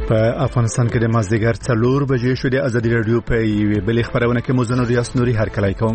په افغانستان کې د مازدیګر 4 بجې شو. د ازادي رادیو په یوې بلې خبرونه کې مزن ریاض نوري هرکلی کوم.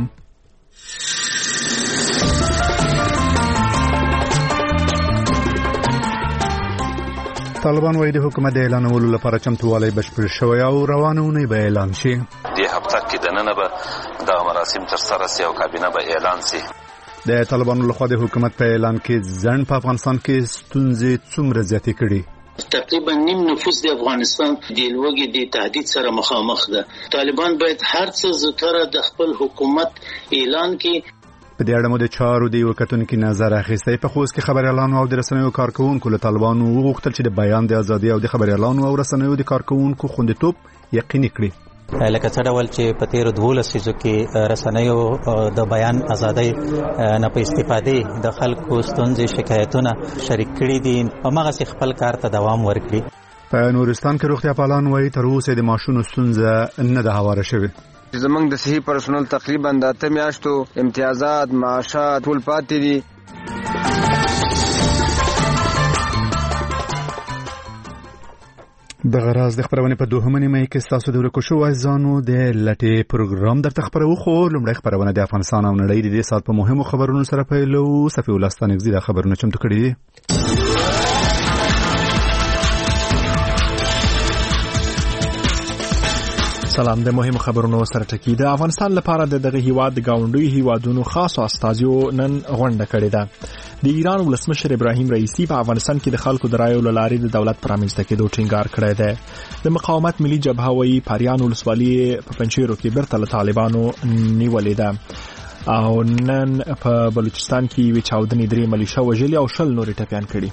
طالبان وايي د حکومت د اعلانولو لپاره چمتووالی بشپړ شوی او روانه اونۍ به اعلان شي. د هفته کې د نن به د مراسم تر سره سي او کابینه به اعلان شي. د طالبانو لخوا د حکومت په اعلان کې ځنډ په افغانستان کې ستونزې څومره زیاتې کړي؟ تقریبا نیم نفوس د افغانستان د لوږې د تهدید سره مخامخ ده. طالبان باید هر څه زتره د خپل حکومت اعلان کې. په دې اړه مو د چارو د وکتونکو نظر اخیستی. په خوست کې خبريالانو او د رسنیو کارکونکو له طالبانو وغوښتل چې د بیان د ازادي او د خبريالانو او رسنیو د کارکونکو خوندیتوب یقیني کړي. لکه څه ډول چې په تیر 12 ورځو کې رسنیو د بیان ازادۍ نه په استفادې د خلکو ستونزې شکایتونه شریک کړي دي او هغه خپل کار ته دوام ورکړي. په نورستان کې روغتیا پالان وايي تر اوسه د ماشونو ستونزه نه ده هواره شوې. زمنګ د صحي پرسونل تقریبا د 8 میاشتو امتیازات معاشات ټول پاتې دي. د غراز د خبرونه په دوهمه نیمه کې تاسو د ورکو شو ځانو د لټې پروګرام درته خبرو خو لومړی خبرونه د افغانستان او نړۍ د دې سات په مهمو خبرونو سره پیلو. صفي ولستانګ زیاده خبرونه چمتو کړي دي. سلام. د مهمو خبرونو سره ټکی د افغانستان لپاره دغه هیواد د گاونډي هیوادونو خاص استازیو نن غونډه کړې ده. د ایران ولسمشر ابراهیم رئیسی په افغانستان کې د خلکو د رایو لارې د دولت پرامنځته کېدو ټینګار کړی دی. د مقاومت ملي جبهه وايي پاریان ولسوالي په پنجشیرو کې برته له طالبانو نیولې ده او نن په بلوچستان کې وی چاودنې 3 ملیشه وژلي او 10 نورې ټپيان کړي.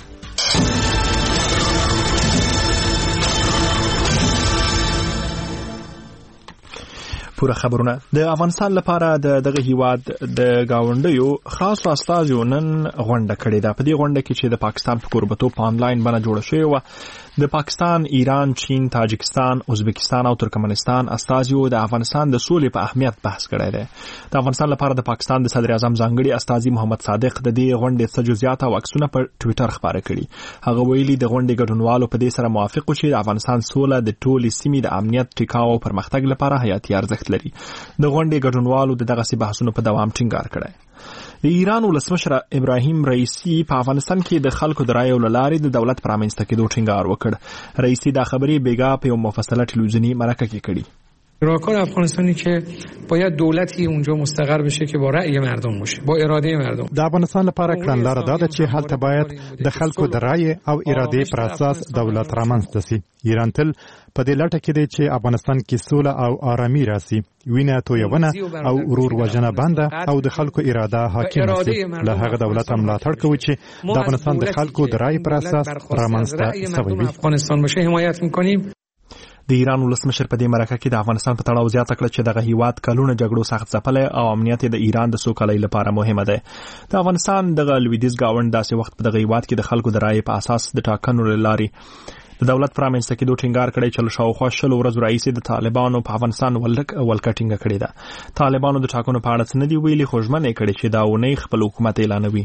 پوره خبرونه د افغانستان لپاره دغه هیواد د گاونډیو خاص استازیو نن غونډه کړې ده. په دې غونډه کې چې د پاکستان په کوربتو په انلاین باندې جوړه شوې و د پاکستان، ایران، چین، تاجکستان، ازبکستان او ترکمنستان استازیو د افغانستان د سولې په اهمیت بحث کړی دی. د افغانستان لپاره د پاکستان د صدر اعظم ځانګړي استازي محمد صادق د دې غونډې څخه جزئیات او عکسونه په ټوئیټر خبره کړي. هغه ویلي د غونډې ګډونوالو په دې سره موافق وو چې د افغانستان سوله د ټولې سیمې د امنیت، ټیکاو او پرمختګ لپاره حیاتي ارزښت لري. د غونډې ګډونوالو دغه سي بحثونو په دوام ټینګار کړی. د ایران ولسمشر ابراهیم رئیسی په افغانستان کې د خلکو د رایو لارې د دولت پرامنځته کېدو ټینګار وکړ. رئیسی دا خبرې بیګا په یو مفصله تلویزیونی مرکه کې کړې. راهکار افغانستانی که باید دولتی اونجا مستقر بشه که با رأی مردم باشه، با اراده مردم. د افغانستان لپاره کړنلاره ده چې هلته باید د خلکو د رأی او اراده پر اساس دولت رامنځته شي. ایران تل په دې لټه کې دی چې افغانستان کې سوله او آرامي راسي، وینه تویونه او ورور وژنه بنده او د خلکو اراده حاکم شي. له هغه دولت ملاتړ کوي چې د افغانستان د خلکو د رأی پر اساس رامنځته شوی وي. افغانستان باشه حمایت می‌کنیم. د ایران ولسمشر په دې مرکه کې د افغانستان په تړاو زیاته کړه چې دغه هیواد کلونه جګړو سخت ځپلی او امنیت د ایران د سوکالۍ لپاره مهمه ده. د افغانستان دغه لویدیځ گاوند داسې وخت په دغه هیواد کې د خلکو د رایې په اساس د ټاکنو لارې د دولت پرامنځته کېدو ټینګار کړی چې شاوخوا 20 ورځې راهیسې د طالبانو په افغانستان ولکټینګ کړی ده. طالبانو د ټاکنو په اړه څه نه دی ویلي، خو ژمنه کړې چې دا ونې خپل حکومت اعلانوي.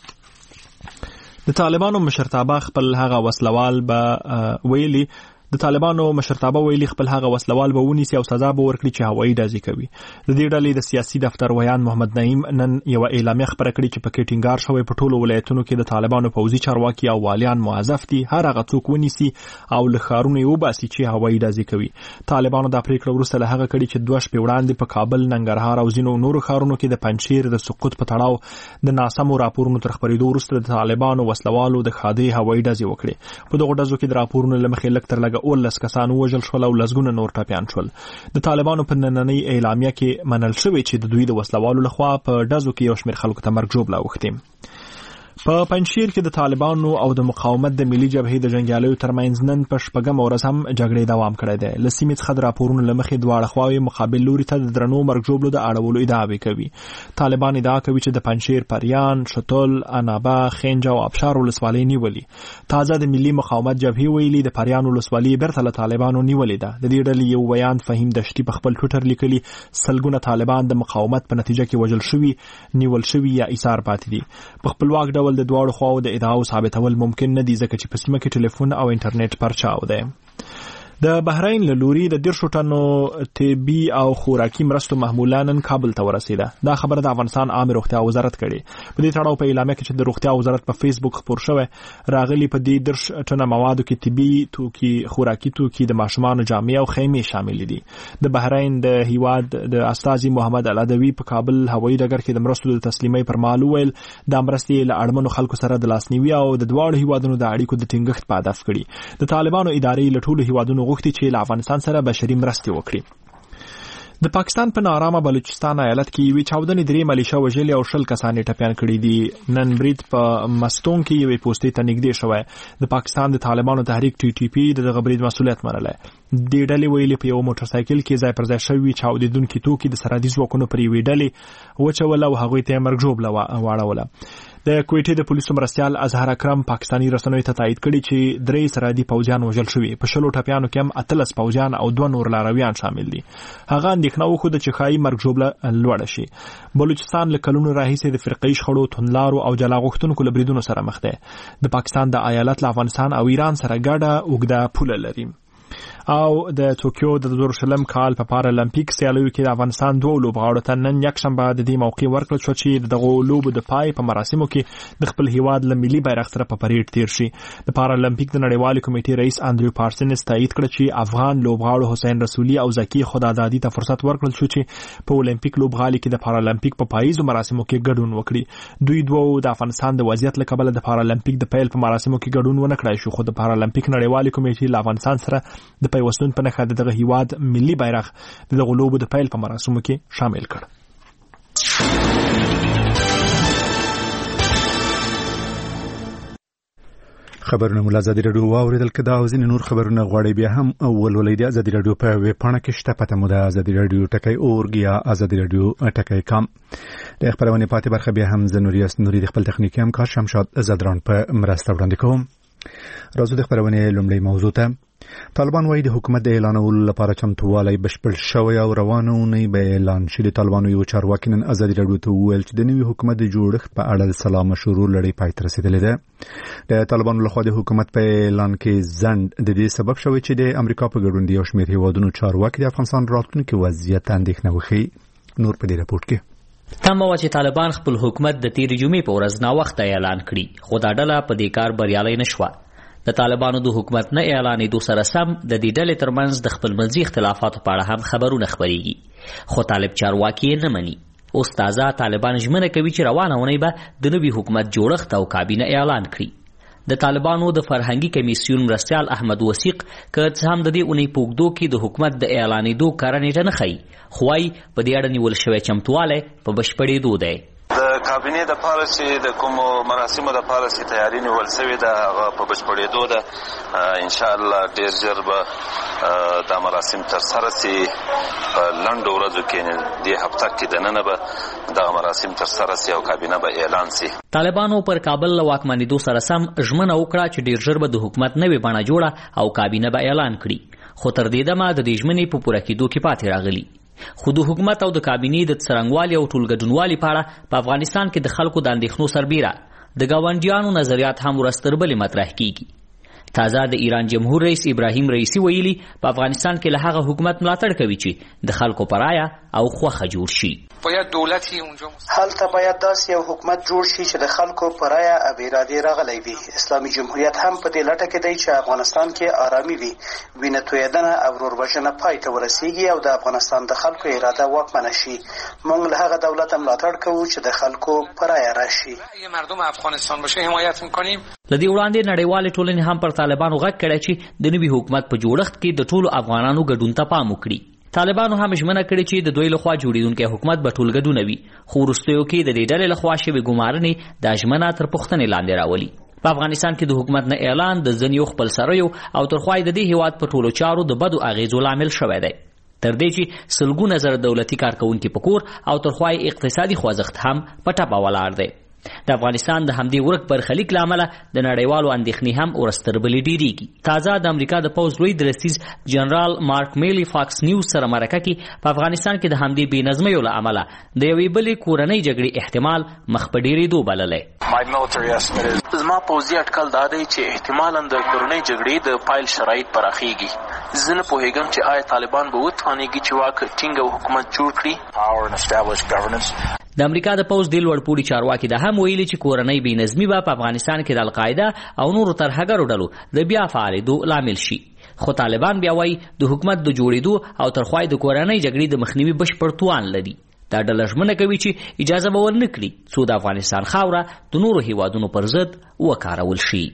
د طالبانو مشرتابه خپل هغه وسلوال به ویلي د طالبانو مشرتابه ویلي خپل هغه وسلوال به ونیسي او سزا به ورکړي چې هوایي ډزې کوي. د دې ډلې د سیاسي دفتر ویان محمد نعیم نن یو اعلامیه خبره کړې چې پکې ټینګار شوی په ټولو ولایتونو کې د طالبانو پوځي چارواکي او والیان موظف دي هر هغه څوک ونیسي او له ښارونو یې وباسي چې هوایي ډزې کوي. طالبانو دا پریکړه وروسته له هغه کړې چې 2 شپې وړاندې په کابل، ننګرهار او ځینو نورو ښارونو کې د پنجشیر د سقوط په تړاو د ناسمو راپورونو تر خپرېدو وروسته د طالبانو وسلوالو د ښادۍ هوایي ډزې وکړې. په دغو ډزو کې د راپورونو له مخې لږ تر لږه 19 کسان وژل شول او لسګونه نور ټپيان شول. د طالبانو په نننۍ اعلامیه کې منل شوی چې د دوی د وسلوالو لخوا په ډزو کې یو شمېر خلکو ته مرګ ژوبله اوښتې. په پنجشیر کې د طالبانو او د مقاومت د ملي جبهې د جنګیالیو ترمنځ نن په شپږم ورځ هم جګړې دوام کړی دی. له سیمې څخه د راپورونو له مخې دواړه خواوې مقابل لوري ته د درنو مرګ ژوبلو د اړولو ادعاوې کوي. طالبان ادعا کوي چې د پنجشیر، پریان، شتل، انابه، خنج او ابشار ولسوالۍ نیولې. تازه د ملي مقاومت جبهې ویلي د پریان ولسوالۍ بیرته له طالبانو نیولې ده. د دې ډلې یو بیان فهیم دشتي په خپل ټویټر لیکلي سلګونه طالبان د مقاومت په نتیجه کې وژل شوي، نیول شوي یا ایثار پاتې دي. په خپلواک ډول ډول د دواړو خواو د ادعاو ثابتول ممکن نه دي ځکه چې په سیمه کې ټلیفون او انټرنیټ پرچاو دی. د بحرین له لوري د 10 ټنو طبي او خوراکي مرستو محموله نن کابل ته ورسیده. دا خبره د افغانستان عامه روغتیا وزارت کړي. په دې تړاو په اعلامیه کې چې د روغتیا وزارت په فیسبوک خپور شوی راغلي په دې 10 ټنه موادو کې طبي توکي، خوراکي توکي، د ماشومانو جامې او خیمې شامل دي. د بحرین د هیواد د استاذي محمد العدوي په کابل هوایي ډګر کې د مرستو د تسلیمۍ پر مهال ویل د مرستې له اړمنو خلکو سره د لاسنیوي او د دواړو هیوادونو د اړیکو د ټینګښت په هدف کړي. د طالبانو ادارې له ټولو هیوادونو غوښتي چې له افغانستان سره بشري مرستې وکړي. د پاکستان په نارامه بلوچستان ایالت کې یوې چاودنې 3 ملیشه وژلې او 10 کسان ټپیان کړي دي. نن برید په مستون کې یوې پوسټې ته نږدې شوی. د پاکستان د طالبانو تحریک TTP دغه برید مسؤلیت منلی. د ډلې ویلي په یو موټر سایکل کې ځای پر ځای شوي چاودېدونکي توکي د سرحدي ځواکونو پر یوې ډلې وچول او هغوی ته مرګ ژوبله واړوله. د کویټې د پولیسو مرستیال اظهر اکرم پاکستاني رسنیو ته تایید کړي چې 3 سرحدي پوځیان وژل شوي. په 10 ټپیانو کې هم 13 پوځیان او 2 نور لارویان شامل دي. هغه اندېښنه وښوده چې ښایي مرګ ژوبله لوړه شي. بلوچستان له کلونو راهیسې د فرقه‌ایي شخړو، توندلارو او جلا غوښتونکو له بریدونو سره مخ دی. د پاکستان د ایالت له افغانستان او ایران سره ګډه اوږده پوله لري. او د توکیو د 2020 کال په پارالمپیک سیالیو کې د افغانستان 2 لوبغاړو ته نن یکشنبه د دې موقع ورکړل شو چې دغه لوبو د پای په مراسمو کې د خپل هیواد له ملي بیرغ سره په پریډ تیر شي. د پارالمپیک د نړیوالې کمیټې رئیس انډریو پارسنز تایید کړ چې افغان لوبغاړو حسین رسولي او زکی خدادادي ته فرصت ورکړل شو چې په اولمپیک لوبغالي کې د پارالمپیک په پاییزو مراسمو کې ګډون وکړي. دوی دوه د افغانستان د وضعیت له کبله د پارالمپیک د پیل په مراسمو کې ګډون ونه کړای شو، خو د پارالمپیک نړیوالې کمیټې له افغانستان سره د پیوستون په نښه دغه هیواد ملي بیرغ د دغه لوبو د پیل په مراسمو کې شامل کړ. خبرونه مو ازادي رادیو واوریدل. کدا او ځینې نور خبرونه غواړي بیا هم ولولې د ازادي رادیو په ویب پاڼه کې شته. پته مو د ازادي رادیو ټکی اورګ یا ازادي رادیو ټکی کام. د خبرونه پاتې برخه بیا هم زنوریاس نوري د خپل تخنیکی همکار شمشاد زدران په مرسته وړاندې کوم. راځو د خبرونه لومړی موضوع ته. طالبان وايي د حکومت د اعلانولو لپاره چمتووالی بشپړ شوی او روانه اونۍ به اعلان شي. د طالبانو یو چارواکي نن ازادي رادیو ته وویل چې د نوي حکومت د جوړښت په اړه د سلا مشورو لړۍ پای ته رسیدلې ده. د طالبانو لخوا د حکومت په اعلان کې ځنډ د دې سبب شوی چې د امریکا په ګډون د یو شمېر هیوادونو چارواکي د افغانستان راتلونکي وضعیت اندېښنه وښيي. نور په دې راپورټ کې تمه وه چې طالبان خپل حکومت د تېرې جمعې په ورځ ناوخته اعلان کړي، خو دا ډله په دې کار بریالۍ نه شوه. د طالبانو د حکومت نه اعلانېدو سره سم د دې ډلې ترمنځ د خپلمنځي اختلافاتو په اړه هم خبرونه خپرېږي، خو طالب چارواکي یې نه مني. اوس تازه طالبان ژمنه کوي چې روانه اونۍ به د نوي حکومت جوړښت او کابینه اعلان کړي. د طالبانو د فرهنګي کمیسیون مرستیال احمد وثیق که څه هم د دې اونۍ په اوږدو کې د حکومت د اعلانېدو کره نیټه نه ښیي، خو وايي په دې اړه نیول شوی چمتوالی په بشپړېدو دی. د کابینې د پاره چې د کومو مراسمو د پاره چې تیاری نیول شوې ده هغه په بشپړېدو ده. ان شاء الله ډېر ژر به دا مراسم ترسره شي. په لنډو ورځو کې دې هفته کې دننه به دغه مراسم ترسره شي او کابینه به اعلان شي. طالبانو پر کابل له واکمنېدو سره سم ژمنه وکړه چې ډېر ژر به د حکومت نوې بڼه جوړه او کابینه به اعلان کړي، خو تر دې دمه د دې ژمنې په پوره کېدو کې پاتې راغلي. خو د حکومت او د کابینې د څرنګوالي او ټولګډونوالي په اړه په افغانستان کې د خلکو د اندېښنو سربیره د ګاونډیانو نظریات هم ورځ تر بلې مطرح کیږي. تازه د ایران جمهور رئیس ابراهیم رئیسی ویلي په افغانستان کې له هغه حکومت ملاتړ کوي چې د خلکو په رایه او خوښه جوړ شي. باید دولتی اونجا هلته باید داسې یو حکومت جوړ شي چې د خلکو په رایه او ارادې راغلی وي. اسلامي جمهوریت هم په دې لټه کې دی چې افغانستان کې آرامي وي، وینه تویدنه او وروربشنه پای ته ورسیږي او د افغانستان د خلکو اراده واکمنه شي. موږ له هغه دولت ملاتړ کوو چې د خلکو په رایه راشي. مردم افغانستان باشه حمایت می‌کنیم. لدی وړاندې نړیوالې ټولنې هم پر طالبانو غږ کړی چې د نوي حکومت په جوړښت کې د ټولو افغانانو ګډون ته پام وکړي. طالبانو هم ژمنه کړې چې د دوی لخوا جوړېدونکی حکومت به ټول ګډون وي، خو وروستیو کې د دې ډلې لخوا شوې ګمارنې دا ژمنه تر پوښتنې لاندې راولي. په افغانستان کې د حکومت نه اعلان د ځینو خپلسریو او ترخوای د دې هیواد په ټولو چارو د بدو اغیزو لامل شوی دی، تر دې چې سلګونه زره دولتي کارکونکي په کور او ترخوای اقتصادي خوځښت هم په ټپه ولاړ دی. د افغانستان د همدې ورک برخلیک لامل د نړیوالو اندېښنې هم ورستربلې ډېریږي. تازه د امریکا د پوځ لوی درستیز جنرال مارک میلی فاکس نیوز سره مرکه کې په افغانستان کې د همدې بې نظمیو له امله د یوې بلې کورنۍ جګړې احتمال مخ په ډېرېدو بللی. زما پوځي اټکل دا دی چې احتمالاً د کورنۍ جګړې د پایل شرایط پراخېږي. زه نه پوهېږم چې آیا طالبان به وتوانېږي چې واک ټینګ او حکومت جوړ کړي. د امریکا د پوځ د لوړ پوړي چارواکي دا هم ویلي چې کورنۍ بې نظمي به په افغانستان کې د القاعده او نورو ترهګرو ډلو د بیا فعالېدو لامل شي. خو طالبان بیا وایي د حکومت د جوړېدو او ترخوای د کورنۍ جګړې د مخنیوي بشپړ توان لري. دا ډله ژمنه کوي چې اجازه به ورنه کړي څو د افغانستان خاوره د نورو هیوادونو پر ضد وکارول شي.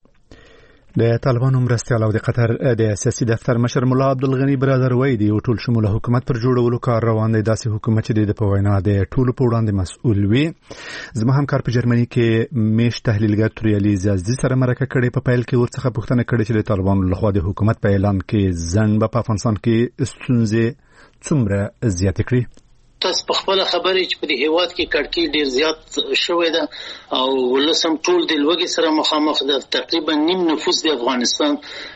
د طالبانو مرستیال او د قطر د سیاسي دفتر مشر ملا عبدالغني برادر وایي د یو ټول شموله حکومت پر جوړولو کار روان دی. داسې حکومت چې د په وینا د ټولو په وړاندې مسؤل وي. زما همکار په جرمني کې میش تحلیلګر توریالي زیازدي سره مرکه کړې. په پیل کې ورڅخه پوښتنه کړې چې د طالبانو لخوا د حکومت په اعلان کې ځنډ به په افغانستان کې ستونزې څومره زیاتې کړي. تاسو په خپل خبرې چې په دې هیواد کې کړکۍ ډیر زیات شوې ده او ولسم ټول د لوګي سره مخامخ ده. تقریبا نیم نفوس د افغانستان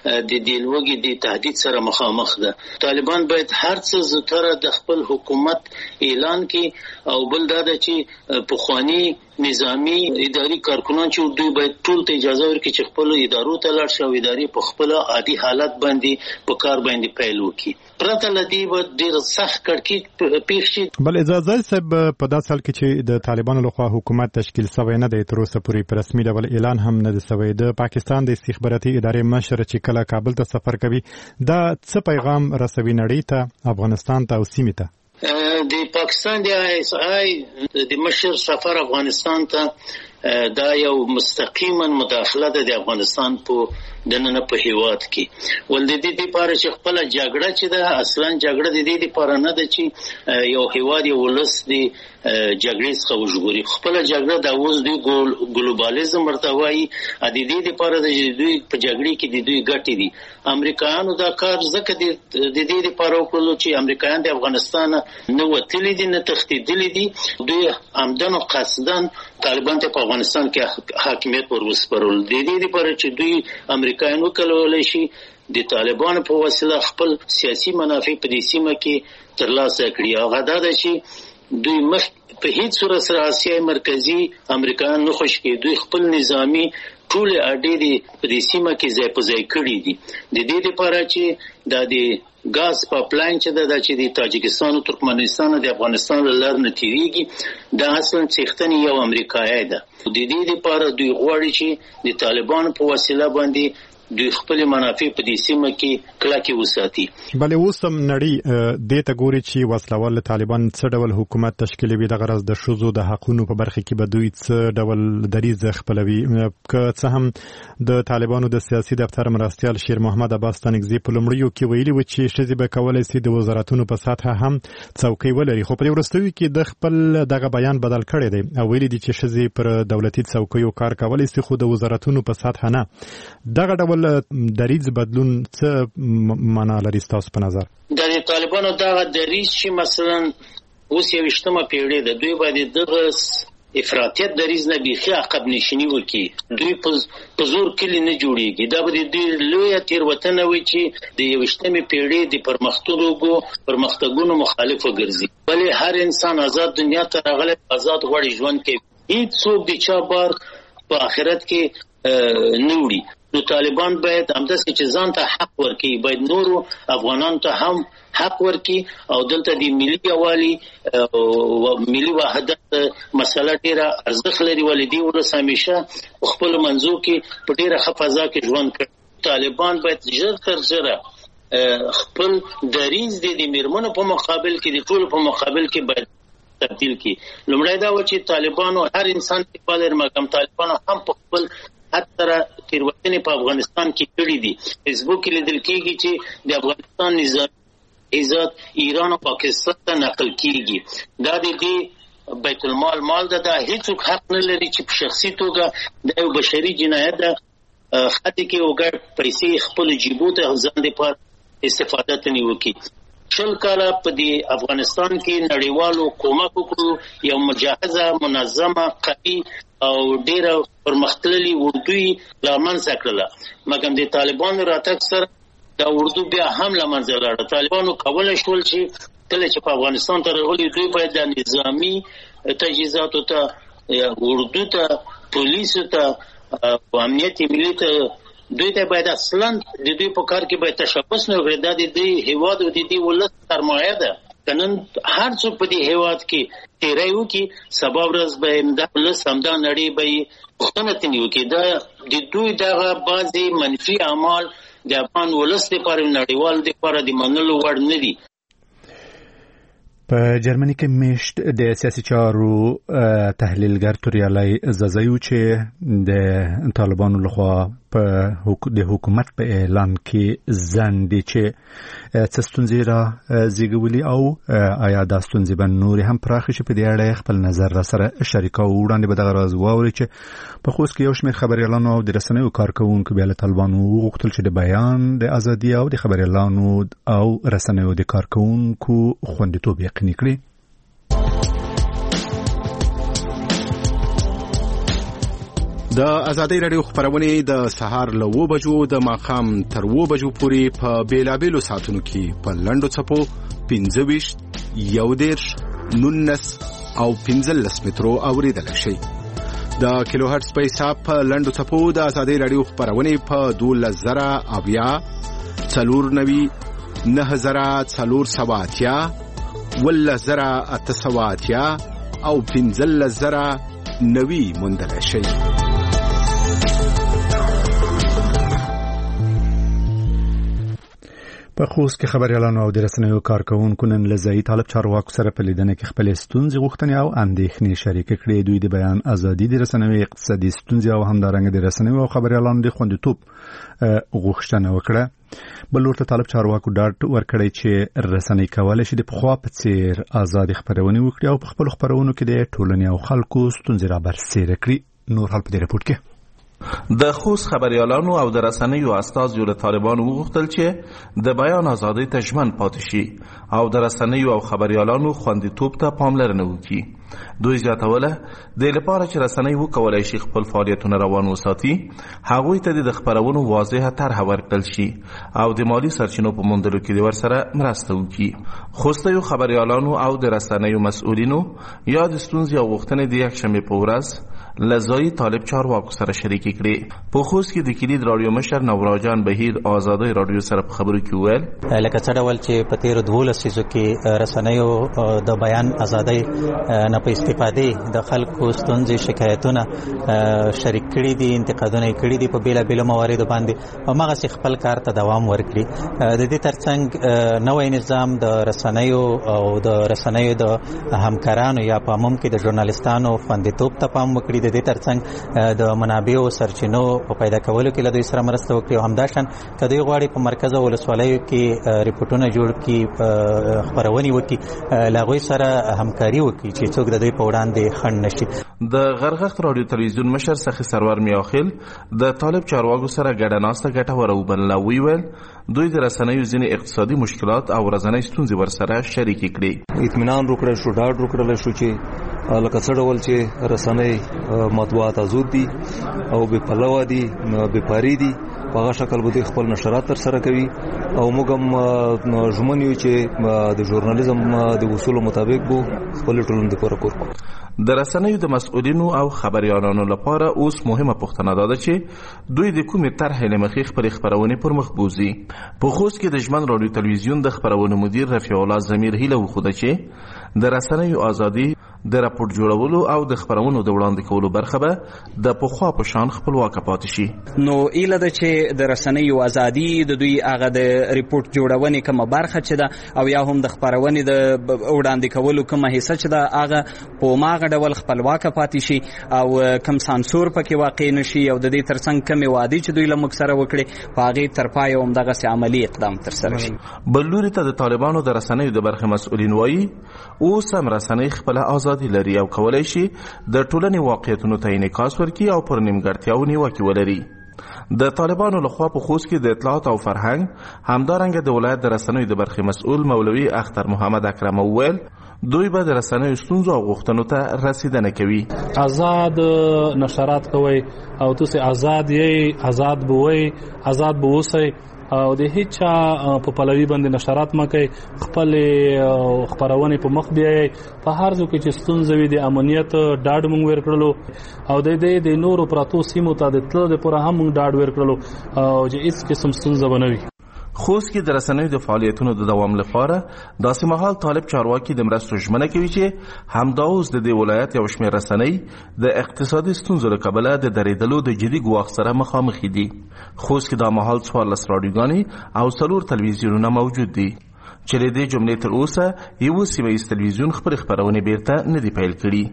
د لوګي د تهدید سره مخامخ ده. طالبان باید هر څه زتره د خپل حکومت اعلان کړي او بل دا ده چې پخوانی نظامی اداري کارکونان چې دوی باید ټول ته اجازه ورکړي چې خپل ادارو ته لاړ شي او اداري په خپل عادي حالت باندې په کار باندې پیل وکړي. پرته لدی به ډیر سخت کړکۍ پیښ شي. بل اجازه صاحب په داسې حال کې چې د طالبانو لخوا حکومت تشکیل شوی نه دی تر اوسه پورې په رسمي ډول اعلان هم نه دی شوی. د پاکستان د استخباراتي ادارې مشر چې کله کابل ته سفر کوي دا څه پیغام رسوي نړۍ ته، افغانستان ته او سیمې ته؟ د پاکستان د ISI د مشر سفر افغانستان ته دا یو مستقیما مداخله ده د افغانستان په دننه په هیواد کې. ول د دې لپاره چې خپل جګړه چې ده اصلا جګړه د دې لپاره نه ده چې یو هیواد یو ولس دی جګړې څخه وژغوري. خپل جګړه د اوس دی ګلوبالیزم ورته وایي. د دې لپاره د دوی په جګړې کې د دوی ګټې دي. امریکایانو دا کار ځکه د دې لپاره وکړل چې امریکایان د افغانستان نه وتلي دي، نه تښتېدلي دي. دوی عمدن او قصدن طالبان ته په افغانستان کې حاکمیت ور وسپارل. د دې لپاره چې دوی امریکایان وکولای شي د طالبانو په وسیله خپل سیاسي منافع په دې سیمه کې ترلاسه کړي. هغه دا ده چې دوی مخ په هیڅ صورت سره آسیا مرکزی امریکایان نه خوښ کوي. دوی خپل نظامی ټول اډې په دې سیمه کې ځای په ځای کړي دي. د دې لپاره چې د غاز پایپلاین چې د تاجکستان او ترکمنستان د افغانستان لار نه تیریږي دا اصلا څښتنی یو امریکایي ده. د دې لپاره دوی غواړي چې د طالبانو په وسیله باندې دوی خپل منافع په دې سیمه کې کلکې وساتي. بلې اوس هم نړۍ دې ته ګوري چې وسلوال طالبان څه ډول حکومت تشکیلوي. د غرض د ښځو د حقونو په برخه کې به دوی څه ډول دریځ خپلوي. که څه هم د طالبانو د سیاسي دفتر مرستیال شیر محمد عباس ستانکزي په لومړیو کې ویلي و چې ښځې به کولی شي د وزارتونو په سطحه هم څوکۍ ولري، خو په دې وروستیو کې د خپل دغه بیان بدل کړی دی او ویلي دي چې ښځې پر دولتي څوکیو کار کولی شي خو د وزارتونو په سطحه نه. دغه ډول دریځ بدلون څه معنا لري ستاسو په نظر؟ د طالبانو دغه دریځ چې مثلا اوس 21مه پیړۍ ده، دوی باید دغه افراطیت دریځ نه بیخي عقب نشینی وکړي. دوی په زور کلی نه جوړیږي. دا به د لویه تېروتنه وي چې د 21مې پیړۍ د پرمختګونو مخالف وګرځي. بلې هر انسان آزاد دنیا ته راغلی آزاد غواړي ژوند کوي. هیڅوک د چا بار په آخرت کې نه وړي. نو طالبان باید همداسې چې ځان ته حق ورکړي، باید نورو افغانانو ته هم حق ورکړي او دلته د ملي یووالي او ملي وحدت مسله ډیره ارزښت لري. ولې دې ولس همیشه په خپل منځو کې په ډیره ښه فضا کې ژوند کوي. طالبان باید ژر تر ژره خپل دریځ د میرمنو په مقابل کې د ټولو په مقابل کې باید تبدیل کړي. لومړی دا و چې طالبانو هر انسان په لر مقام طالبانو هم په خپل حتی تیروتنې په افغانستان کې کړي دي. فیسبوک کې لیدل کېږي چې د افغانستان نظام عزت ایران او پاکستان ته نقل کېږي. دا د دې بیت المال ده. دا هیڅوک حق نه لري چې په شخصي توګه د یو بشري جنایت ده خطي کې وګړ پیسې خپل جیبو ته ځان لپاره استفاده تنې وکړي. شل کاله په دې افغانستان کې نړیوالو کومک وکړو، یو مجهزه منظمه قوي او ډیره پرمختللې اردوی لامنځته کړله، مګر د طالبانو راتګ سره دا اردو بیا هم لامنځه لاړه. طالبانو کولای شول چې کله چې په افغانستان ته راغلي دوی باید د نظامی تجهیزاتو ته، اردو ته، پولیسو ته، امنیت ملي ته، دوی ته باید اصلا د دوی په کار کې باید تشبث نه وکړي. دا د دوی هیواد او د دوی ولس سرمایه ده. کنن هر څوک په دې هیواد کې تیری وکړي، سبا ورځ به همدا ولس همدا نړۍ به پوښتنه ترې وکړي. دا د دوی دغه بعضې منفي اعمال د افغان ولس لپاره نړیوال لپاره د منلو وړ نه دي. په جرمني کې میشت د سیاسي چارو تحلیلګر توریالای زازایو چې د طالبانو لخوا د حکومت په اعلان کې ځنډ چې څه ستونزې را زیږولي او آیا دا ستونزې به نورې هم پراخې شي، په دې اړه خپل نظر را سره شریکوو. وړاندې به دغه راز واورئ چې په خوست کې یو شمېر خبریالانو او د رسنیو کارکوونکو بیا له طالبانو وغوښتل چې د بیان د ازادي او د خبریالانو او رسنیو د کارکوونکو خوندیتوب یقیني کړي. د ازادي رادیو خبرونه د سهار له 9 بجو د ماښام تر 9 بجو پورې په بیلابېلو ساعتونو کې په لنډو څپو 25 11 19 او 15 مترو اوریدل شي. د کیلو هرتز په حساب په لنډو څپو د ازادي رادیو خبرونه په 12000 اویا 490 9480 ولزرا اتصواتیا او 15000 نوی مندل شي. په خوست کې خبريالانو او د رسنیو کارکوونکو نن له ځایي طالب چارواکو سره په لیدنه کې خپل ستونزې غوښتنې او اندېښنې شریک کړې. دوی د بیان ازادي، د رسنیو اقتصادي ستونزې او همدارنګه د رسنیو او خبريالانو د خوندیتوب غوښتنه وکړه. بل ورته طالب چارواکو ډاډ ورکړی چې رسنۍ کولای شي د پخوا په څیر آزاد خبرونه وکړي او په خپل خبرونو کې د ټولنې او خلکو ستونزې را برسېره کړي. نور حال په دې رپورت کې د خوست خبريالانو او د رسنیو استازو له طالبانو وغوښتل چې د بیان ازادۍ ته ژمن پاتې شي او د رسنیو او خبريالانو خوندیتوب ته پاملرنه وکړي. دوی زیاتوله د لپاره چې رسنۍ وکولای شي خپل فعالیتونه روان وساتي، هغوی ته د خبرونو واضحه طرح ورکړل شي او د مالی سرچینو په موندلو کې د ورسره مرسته وکړي. خوستیو خبريالانو او د رسنیو مسؤلینو یا د ستونزې او غوښتنې د یکشنبې په ورځ لزایی طالب چارواکو سره شریک کړي. په خوست کې د کلید رادیو مشر نوراجان بهیر آزادۍ رادیو سره په خبرو کې وویل لکه څه ډول چې په تیر 12 لسیزو کې رسنیو د بیان ازادۍ نه په استفادې د خلکو ستونزې شکایتونه شریک کړي دي، انتقادونه کړي دي په بیلابېلو مواردو باندې او هغه خپل کار ته دوام ورکړي. د دې ترڅنګ نوې نظام د رسنیو او د رسنیو د همکارانو یا په عموم کې د ژورنالیستانو خوندیتوب ته پام وکړي. د دې ترڅنګ د منابعو سرچینو په پیدا کولو کې له دوی سره مرسته وکړي او همداشان کدی غواړي په مرکز او ولسوالیو کې ریپورتونه جوړ کړي، خبرونه وکړي، لاغوي سره همکاري وکړي چې څوک د دوی په وړاندې خنډ نشي. د غرغښت رادیو تلویزیون مشر سخی سرور میاخیل د طالب چارواکو سره ګډه ناسته ګټوره وبلله. ویل دوی د رسنیو ځینې اقتصادي مشکلات او ورځنۍ ستونزې ورسره شریک کړي. اطمینان وکړل شو، ډاډ وکړل شو چې لکه څه ډول چې رسنۍ مطبوعات آزاد دي او بې پلوه دي، بې پاري دي، په هغه شکل به خپل نشرات تر سره کوي او موږ هم ژمن یو چې د ژورنالیزم د اصولو مطابق به خپل ټولنې لپاره کار کوو. د رسنیو د مسؤلینو او خبريالانو لپاره اوس مهمه پوښتنه ده چې دوی د کومې طرحې له مخې خپلې خبرونه پر مخ بوزي. په خوست کې د ژمن رادیو تلویزیون د خبرونو مدیر رفیع الله زمیر هیله وخوده چې د رسنیو ازادي د راپورټ جوړولو او د خبرونو د وړاندې کولو برخه به د پخوا په شان خپلواک پاتې شي. نو ایله د چې د رسنیو ازادي د دوی هغه د ریپورټ جوړونې کومه برخه چې ده او یا هم د خبرونې د وړاندې کولو کومه حصہ چې ده هغه په ماغه ډول خپلواک پاتې شي او کم سانسور پکې واقع نشي او د دې ترڅنګ کومه وادي چې دوی له موږ سره وکړي په هغه ترپای هم دغه سي عملی اقدام تر سره شي. بلوري ته د طالبانو د رسنیو د برخه مسؤلین وایي اوس هم رسنۍ خپل ازادي لري او کولای شي د ټولنې واقعیتونو ته انعکاس ورکړي او پر نیمګړتیاو نیوکه ولري. د طالبانو لخوا په خوست کې د اطلاعات او فرهنګ همدارنګه د ولایت د رسنیو د برخې مسؤل مولوي اختر محمد اکرم وویل دوی به د رسنیو ستونزو او غوښتنو ته رسیدنه کوي. آزاد نشرات کوي او تاسو آزاد یې آزاد بوي آزاد بوسي او د هیڅ په پلوي باندې نشرات مکه خپل خبرونه په مخ بیاي په هر ځکه چې ستونزې وي د امنیت ډاډ مونږ ورکړلو او د نورو پراتو سیمو ته د تلو د پوره هم مونږ ډاډ ورکړلو او چې هیڅ قسم ستونزه ونوي. خوست کې د رسنیو د فعالیتونو د دوام لپاره داسې مهال طالب چارواکي د مرستو ژمنه کوي چې همدا اوس د دې ولایت یو شمېر رسنۍ د اقتصادي ستونزو له کبله د درېدلو د جدي ګواښ سره مخامخ دي. خوست کې دا مهال 14 راډیوګانې او 4 تلویزیونونه موجود دي چې له دې جملې تر اوسه یو سیمه ییز تلویزیون خبرونه بیرته نه دی پیل کړي.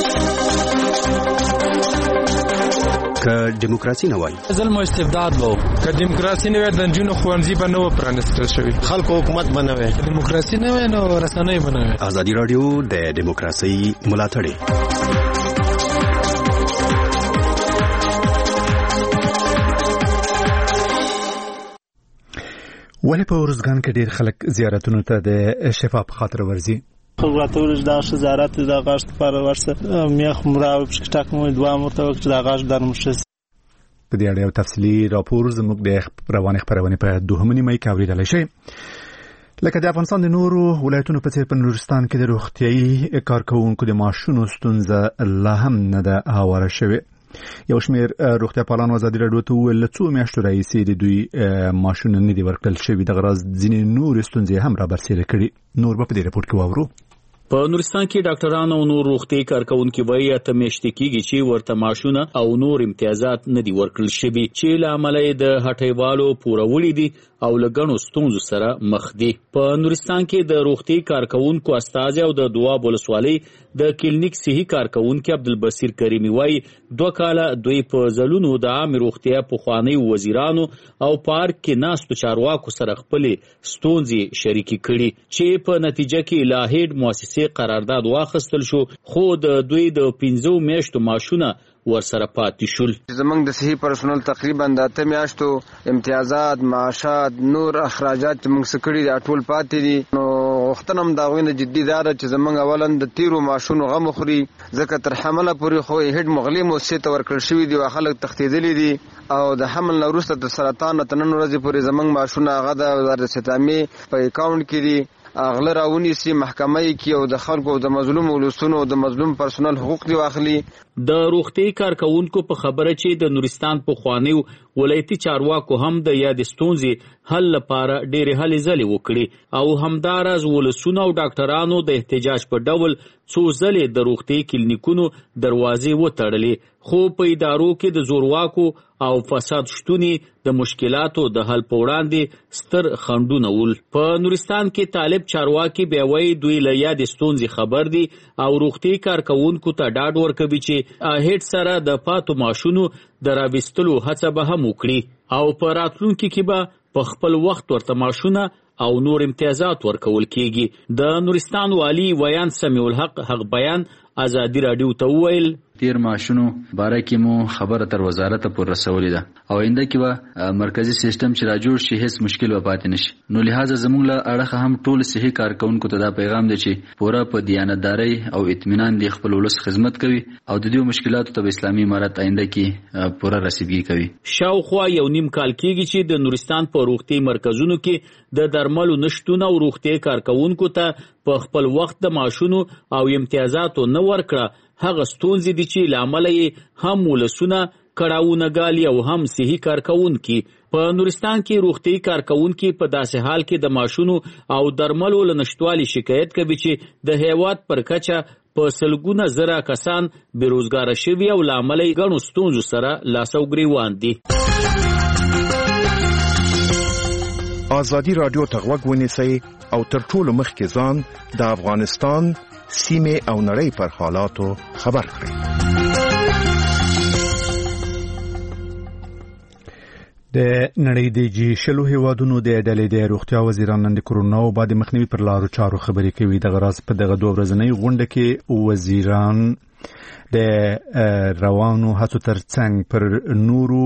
که دیموکراسي نه وای ظلم او استبداد وو، که دیموکراسي نه وای د جنونو خوانځي به نو پرانستل شوی، خلکو حکومت بنوي، دیموکراسي نه وای نو رسنۍ بنوي. ازادي رادیو د دیموکراسي ملاتړی. ولې په ورزګان کې ډیر خلک زیارتونو ته د شفا په خاطر ورځي؟ خبراتورش دا زیارت دا غاښ لپاره ورسه میخ مراو پښټک مو دوه مرتبه چې دا غاښ درمشس. په دې اړه یو تفصیلی راپور زموږ د رواني خبرونه په 2 مې کې اوریدل شي. لکه د افغانستان د نورو ولایتونو په څیر په نورستان کې د روغتيایي کارکونکو د معاشونو ستونزه لا هم نه ده هواره شوې. یو شمېر روغتیا پالان ازادي راډیو ته ویل څو میاشتو راهیسې د دوی معاشونه نه دي ورکړل شوي. دغه راز ځینې نور ستونزې هم را برسېره کړي. نور به په دې راپور کې واورو. په نورستان کې ډاکټرانو او نور روغتي کارکونکو وایي ته میشته کېږي چې ورته معاشونه او نور امتیازات نه دي ورکړل شوي چې له امله د هټیوالو پوروړي دي او لګڼو ستونزو سره مخ دي. په نورستان کې د روغتي کارکونکو استاد او د دواب ولسوالۍ د کلینیک صحي کارکونکو عبدالبصیر کریمی وایي 2 کاله دوی په ځلونو د عام روغتیا په خواني وزیرانو او پارک کې ناستو چارواکو سره خپل ستونزې شریکي کړي چې په نتیجه کې لاهید مؤسسه قرارداد واخیستل شو، خو د دوی د 15 میاشتو معاشونه ورسره پاتې شول. زمونږ د صحي پرسونل تقریبا د 8 میاشتو امتیازات، معاشات، نور اخراجات چې موږ سکړي د ټول پاتې دي. نو وختنم دا غوینه جدي دار چې زمونږ اولن د تیرو معاشونو غم خوري ځکه تر حمله پورې خو هډ مغلی مؤسسه ته ورکړل شوی دی او خلک تختیدلې دي او د حمل نه وروسته د سرطان تنن ورځې پورې زمونږ معاشونه هغه د وزارت ستامي په اکاونټ کې دي اغله راونی سي محکمه کې او د خلکو د مظلوم ولسونو او د مظلوم پرسونل حقوق دی واخلي. د روغتي کارکونکو په خبره چې د نورستان په خوانیو ولایتي چارواکو هم د یاد ستونزې حل لپاره ډېرې هلې ځلې وکړي او همداراز ولسونو او ډاکټرانو د احتجاج په ډول څو ځلې د روغتي کلینیکونو دروازې وتړلې، خو په ادارو کې د زورواکو او فساد شتونی د مشکلاتو د حل په وړاندې ستر خنډونه ول. په نورستان کې طالب چارواکي بیا وایي دوی له یاد ستونزې خبر دي او روغتي کارکونکو ته ډاډ ورکوي چې هیڅ سره د پاتو معاشونو د راوستلو هڅه به هم وکړي او په راتلونکي کې به په خپل وخت ورته معاشونه او نور امتیازات ورکول کیږي. د نورستان والی ویان سمیع الحق حق بیان ازادي راډیو ته وویل تیر معاشونو باره کې مو خبره تر وزارت پورې رسولې ده او آینده کې به مرکزی سیستم چې را جوړ شي هیڅ مشکل به پاتې نشي. نو لہذا زموږ له اړخه هم ټول صحي کارکونکو ته دا پیغام دی چې پوره په دیانتداري او اطمینان دی خپل ولس خدمت کوي او د دې مشکلاتو ته اسلامي امارت آینده کې پوره رسیدګي کوي. شاوخوا 1.5 کال کېږي چې د نورستان په روغتي مرکزونو کې د درملو نشټونه او روغتي کارکونکو ته په خپل وخت د معاشونو او امتیازاتو نه ورکړه هغه ستونزې دي چې لامل یې هم ولسونه کړهونه ګالي او هم صحي کارکونکي. په نورستان کې روغتي کارکونکي په داسې حال کې د معاشونو او درملو له نشټوالي شکایت کوي چې د هیواد پر کچه په سلګونه زره کسان بیروزګار شوي او لامل یې ګڼو ستونزو سره لاس او ګریوان دي. ازادي رادیو ته غوږ ونیسئ او تر ټولو مخکې ځان د افغانستان سیمه او نړۍ پر حالاتو خبر کړئ. د نړۍ د G20 هیوادونو د ډلې د روغتیا وزیران نن د کرونا وبا د مخنیوي پر لارو چارو خبرې کوي. د غراس په دغه 2 ورځنۍ غونډه کې وزیران د روانو هڅو ترڅنګ پر نورو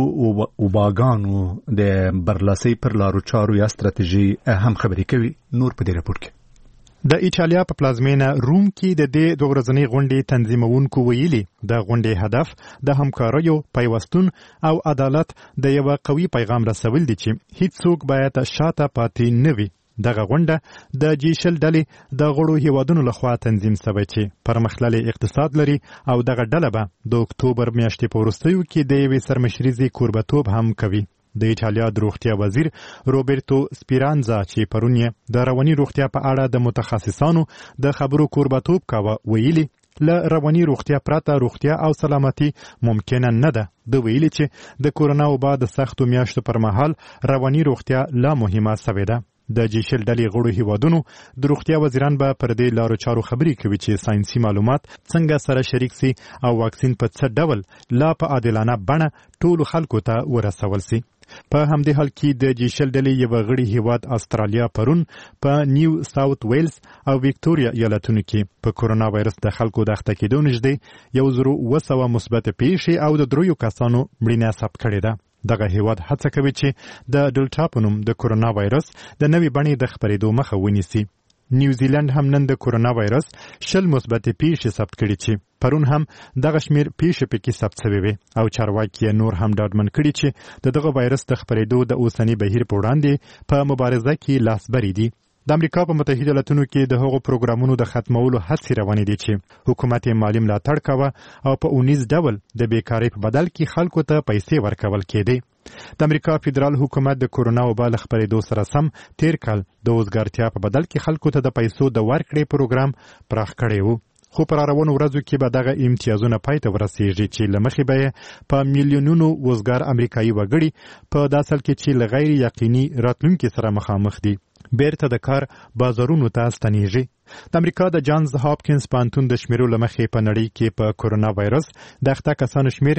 وباګانو د برلاسۍ پر لارو چارو یا ستراتیژي هم خبرې کوي. نور په دې راپور کې د ایټالیا په پلازمینه روم کې د دې 2 ورځنۍ غونډې تنظیمونکو ویلي د غونډې هدف د همکاریو پیوستون او عدالت د یو قوي پیغام رسول دي چې هیڅ څوک باید شاته پاتې نه وي. دغه غونډه د G20 ډلې د غړو هیوادونو لخوا تنظیم شوې چې پرمختللي اقتصاد لري او دغه ډله به د اکتوبر میاشتې په وروستیو کې د یوې سرمشریزي کوربتوب هم کوي. د ایټالیا د روغتیا وزیر روبرتو سپیرانزا چې پرون د رواني روغتیا په اړه د متخصصانو د خبرو کوربتوب کاوه ویلي له رواني روغتیا پرته روغتیا او سلامتي ممکنه نه ده. د ویلي چې د کورونا وبا د سختو میاشتو پر مهال رواني روغتیا لا مهمه سوې ده. د G20 ډلې غړو هیوادونو د روغتیا وزیران به پر دې لارو چارو خبرې کوي چې ساينسي معلومات څنګه سره شریک سي او واکسین په څه ډول لا په عادلانه بڼه ټولو خلکو ته ورسول سي. په همدې حال کې د G20 ډلې یو غړي هیواد استرالیا پرون په نیو ساوث ویلز او وکټوريا ایالتونو کې په کورونا وایرس د خلکو د اخته کېدو نږدې 1,200 مثبت پیښې او د 3 کسانو مړینه ثبت کړې ده. دغه هیواد هڅه کوي چې د ډلټا په نوم د کورونا وایرس د نوې بڼې د خپرېدو مخه ونیسي. نیوزیلند هم نن د کورونا وایرس 20 مثبت پیښې ثبت کړې چې پرون هم دغه شمیر پیښې پکې ثبت شوې وي او چارواکي نور هم ډاډمن کړي چې دغه وایرس د خپرېدو د اوسنی بهیر په وړاندې په مبارزه کې لاسبري دي. د امریکا په متحده ایالاتونو کې د هغو پروګرامونو د ختمولو هڅې روانې دي چې حکومت یې مالي ملاتړ کوه او په اونیز ډول د بیکارۍ په بدل کې خلکو ته پیسې ورکول کېدې. د امریکا فدرال حکومت د کورونا وبا له خپرېدو سره سم تیر کال د وزګارتیا په بدل کې خلکو ته د پیسو د ورکړې پروګرام پراخ کړی وو. خو پر روانو ورځو کې به دغه امتیازونه پای ته ورسیږي چې له مخې به په میلیونونو وزګار امریکایي وګړي په داسل کې چې له غیر یقیني راتلونکي سره مخامخ دي بیرته د کار بازارونو ته ستنیږي. د امریکا د جانز هاپکینز پوهنتون د شمیرو له مخې په نړۍ کې په کورونا وایرس د اخته کسانو شمیر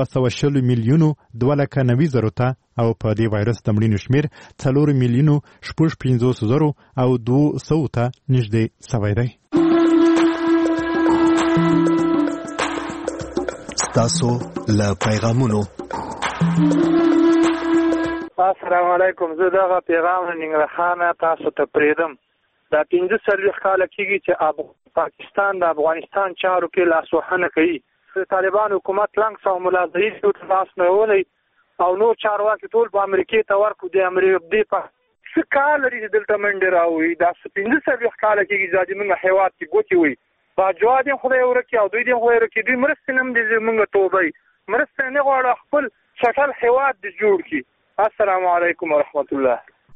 220 میلیونو 290,000 ته او په دې وایرس د مړینو شمیر 4 میلیونو 55,000 او 200 ته نږدې شوی دی. تاسو له پیغامونو السلام علیکم. زه دغه پیغام ننګرهار تاسو ته پریدم. دا 15 کال کېږي چې پاکستان د افغانستان چارو کې لاسوهنه کوي. طالبان حکومت لنګ سو ملازمین ته لاس نه ولي او نور چارواکي ټول په امریکای ته ورکو د امریکا په څه کار لري دلته منډه راوي. دا 15 کال کېږي چې موږ هیواد کې ګوتی وي با جواد خدای ورکی او دوی دې خدای ورکی دوی مرسته نم دې موږ توبې مرسته نه غواړو خپل شټل هیواد دې جوړ کی. السلام علیکم ورحمت الله.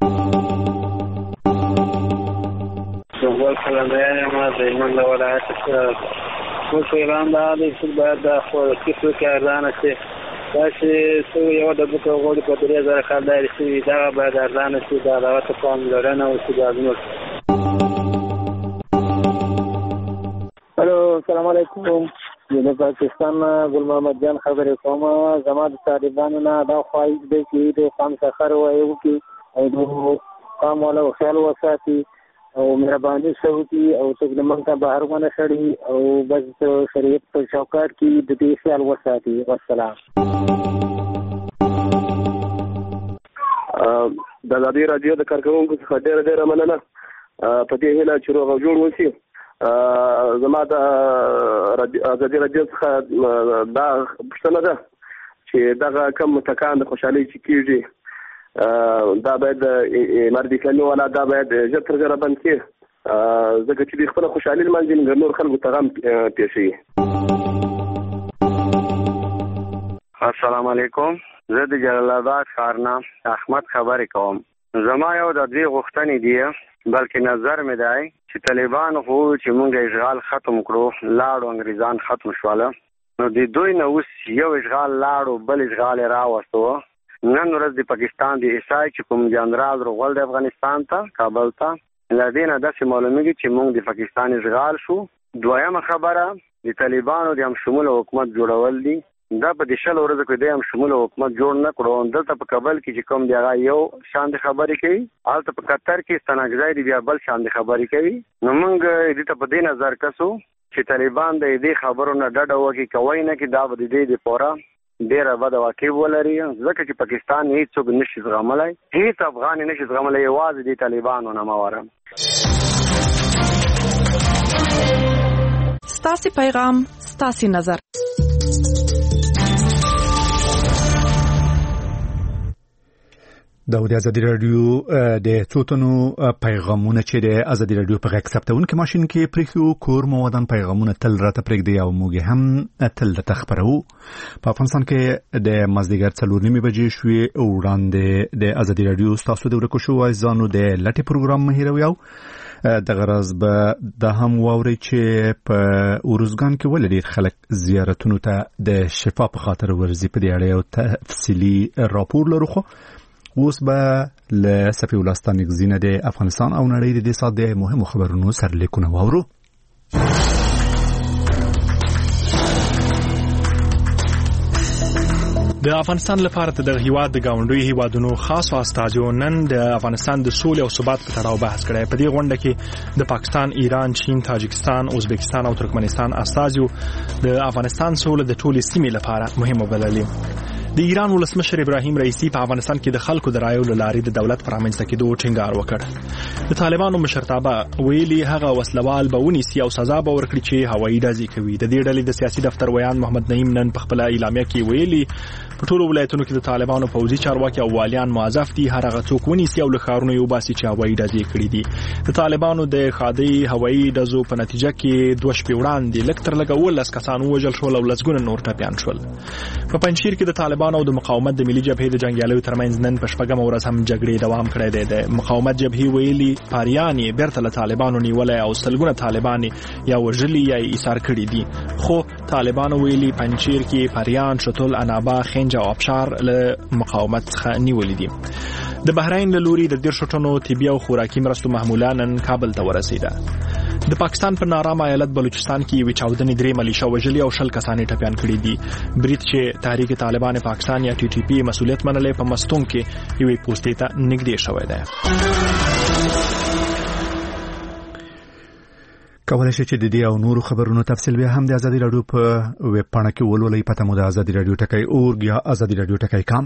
زغال کلمه ما د ایمان له ولایت څخه خو پیغام دا دی چې باید د خو کیسو کې ارزانه شي. دا چې څو یو د بوکو غوړي په 3000 کال دایره شي دا باید ارزانه شي. دا راوته کوم لرنه او چې دازمو. الو السلام علیکم. د پاکستان ګل محمد جان خبرې کوم. زما د طالبانو نه دا خواهش دی چې د قام سفر وایو کې او د قام ولا خیال وساتي او مهرباني شوتي او څنګه موږ ته بهر ونه شړي او بس شریعت په چوکاټ کې د دې خیال وساتي. والسلام. د ازادي رادیو د کارکونکو څخه ډېر مننه په دې هیله چې روغ جوړ وشي. زما د ازادي رادیو څخه دا پوښتنه ده چې دغه کم متکان د خوشحالۍ چې کېږي دا باید مردي کلمه ولا دا باید ژر تر ژره بند کړي ځکه چې د خپل خوشحالۍ لمانځي نور خلکو ته غم پیښوي. السلام علیکم. زه د جلال آباد ښار نه احمد خبرې کوم. زما یو د دې غوښتنې دی بلکې نظر مې دی چې طالبان خو چې مونږ اشغال ختم کړو لاړو انګریزان ختم شواله نو د دوی نه اوس یو اشغال لاړو بل اشغال راوستو. نن ورځ د پاکستان د ایسای چې کوم جنرال روغل د افغانستان ته کابل ته لدینه داسې معلومیږي چې مونږ د پاکستان اشغال شو. دویمه خبره د طالبانو د هم شمول حکومت جوړول دي دا په دې شل ورځو کې د هم شمول حکومت جوړ نه کړو. دلته په کابل کې چې کوم دی هغه یو شان خبرې کوي، هلته په قطر کې ستنګځای دی بیا بل شان خبرې کوي. نو موږ دې ته په دې نظر کسو چې طالبان د دې خبرو نه ډډه وکړي، کوي نه کې دا به د دې پورا ډیره بده واقع ولري، ځکه چې پاکستان هیڅوک نشي زغملای، هیڅ افغان نشي زغملای، یوازې د طالبانو نه ماوره. ستاسي پیغام ستاسي نظر. د ازادي رادیو د څوتنو پیغامونه چې د ازادي رادیو په غږ ثبتونکو ماشين کې پریخو کور مودان پیغامونه تل راته پرېږدي او موږ هم تل د تخبرو. په افغانستان کې د مازدیګر 4:30 بجې شوې وړاندې د ازادي رادیو تاسو د ورکو شو ځانو د لټي پروګرام مهیروي او د غرض به د هم ووري چې په اورزګان کې ولې خلک زیارتونو ته د شفا په خاطر ورزي په دې اړه یو تفصیلی راپور لرو. خو اوس به له صفي ولستان غزینه د افغانستان او نړۍ د دې سات د مهمو خبرونو سرلیکونه واورو. د افغانستان لپاره د هیواد د گاونډي هیوادونو خاص استازو نن د افغانستان د سولې او ثبات په تړاو بحث کړی. په دې غونډه کې د پاکستان، ایران، چین، تاجکستان، ازبکستان او ترکمنستان استازو د افغانستان سولې د ټولې سیمې لپاره مهمه بللې. د ایران ولسمشر ابراهیم رئیسی په افغانستان کې د خلکو د رایو لاري د دولت پر رامنځته کېدو ټینګار وکړ. د طالبانو مشرتابه ویلي هغه وسلوال به ونیسي او سزا به ورکړي چې هوایي ډزې کوي. د دې ډلې د سیاسي دفتر ویان محمد نعیم نن په خپل اعلامیه کې ویلي په ټولو ولایتونو کې د طالبانو پوځي چارواکي او والیان موظف دي هر هغه څوک ونیسي او له ښارونو یې وباسي چې هوایي ډزې کړي دي. د طالبانو د خادي هوایي ډزو په نتیجه کې 2 شپې وړاندې لږ تر لږه 19 کسان وژل شول او لسګونه نور ټپیان شول. په پنجشیر کې د طالبانو او د مقاومت د ملي جبهې د جنگیالیو ترمنځ نن په شپږمه ورځ هم جګړې دوام کړی دی. د مقاومت جبهې ویلي پاریان یې بیرته له طالبانو نیولای او سلګونه طالبان یا وژلي یا ایثار کړي دي. خو طالبانو ویلي پنجشیر کې پاریان، شتول، انابا، خنج او ابشار له مقاومت څخه نیولې دي. د بحرین له لوري د 10 ټنو طبي او خوراکي مرستو محموله نن کابل ته ورسېده. د پاکستان په نارام ایالت بلوچستان کې یو چاودنې 3 ملیشیا وژلي او 10 کسان ټپیان کړي دي. بریټ چې تحریک طالبان پاکستان یا ټي ټي پی مسؤلیت منلې په مستون کې یو پوسټې ته نږدې شوی دی. کولای شئ چې د دې او نورو خبرونو تفصیل بیا هم د ازادي رادیو په ویب پاڼه کې ولولئ. پته مو د ازادي رادیو ټکی اورګ یا ازادي رادیو ټکی کام.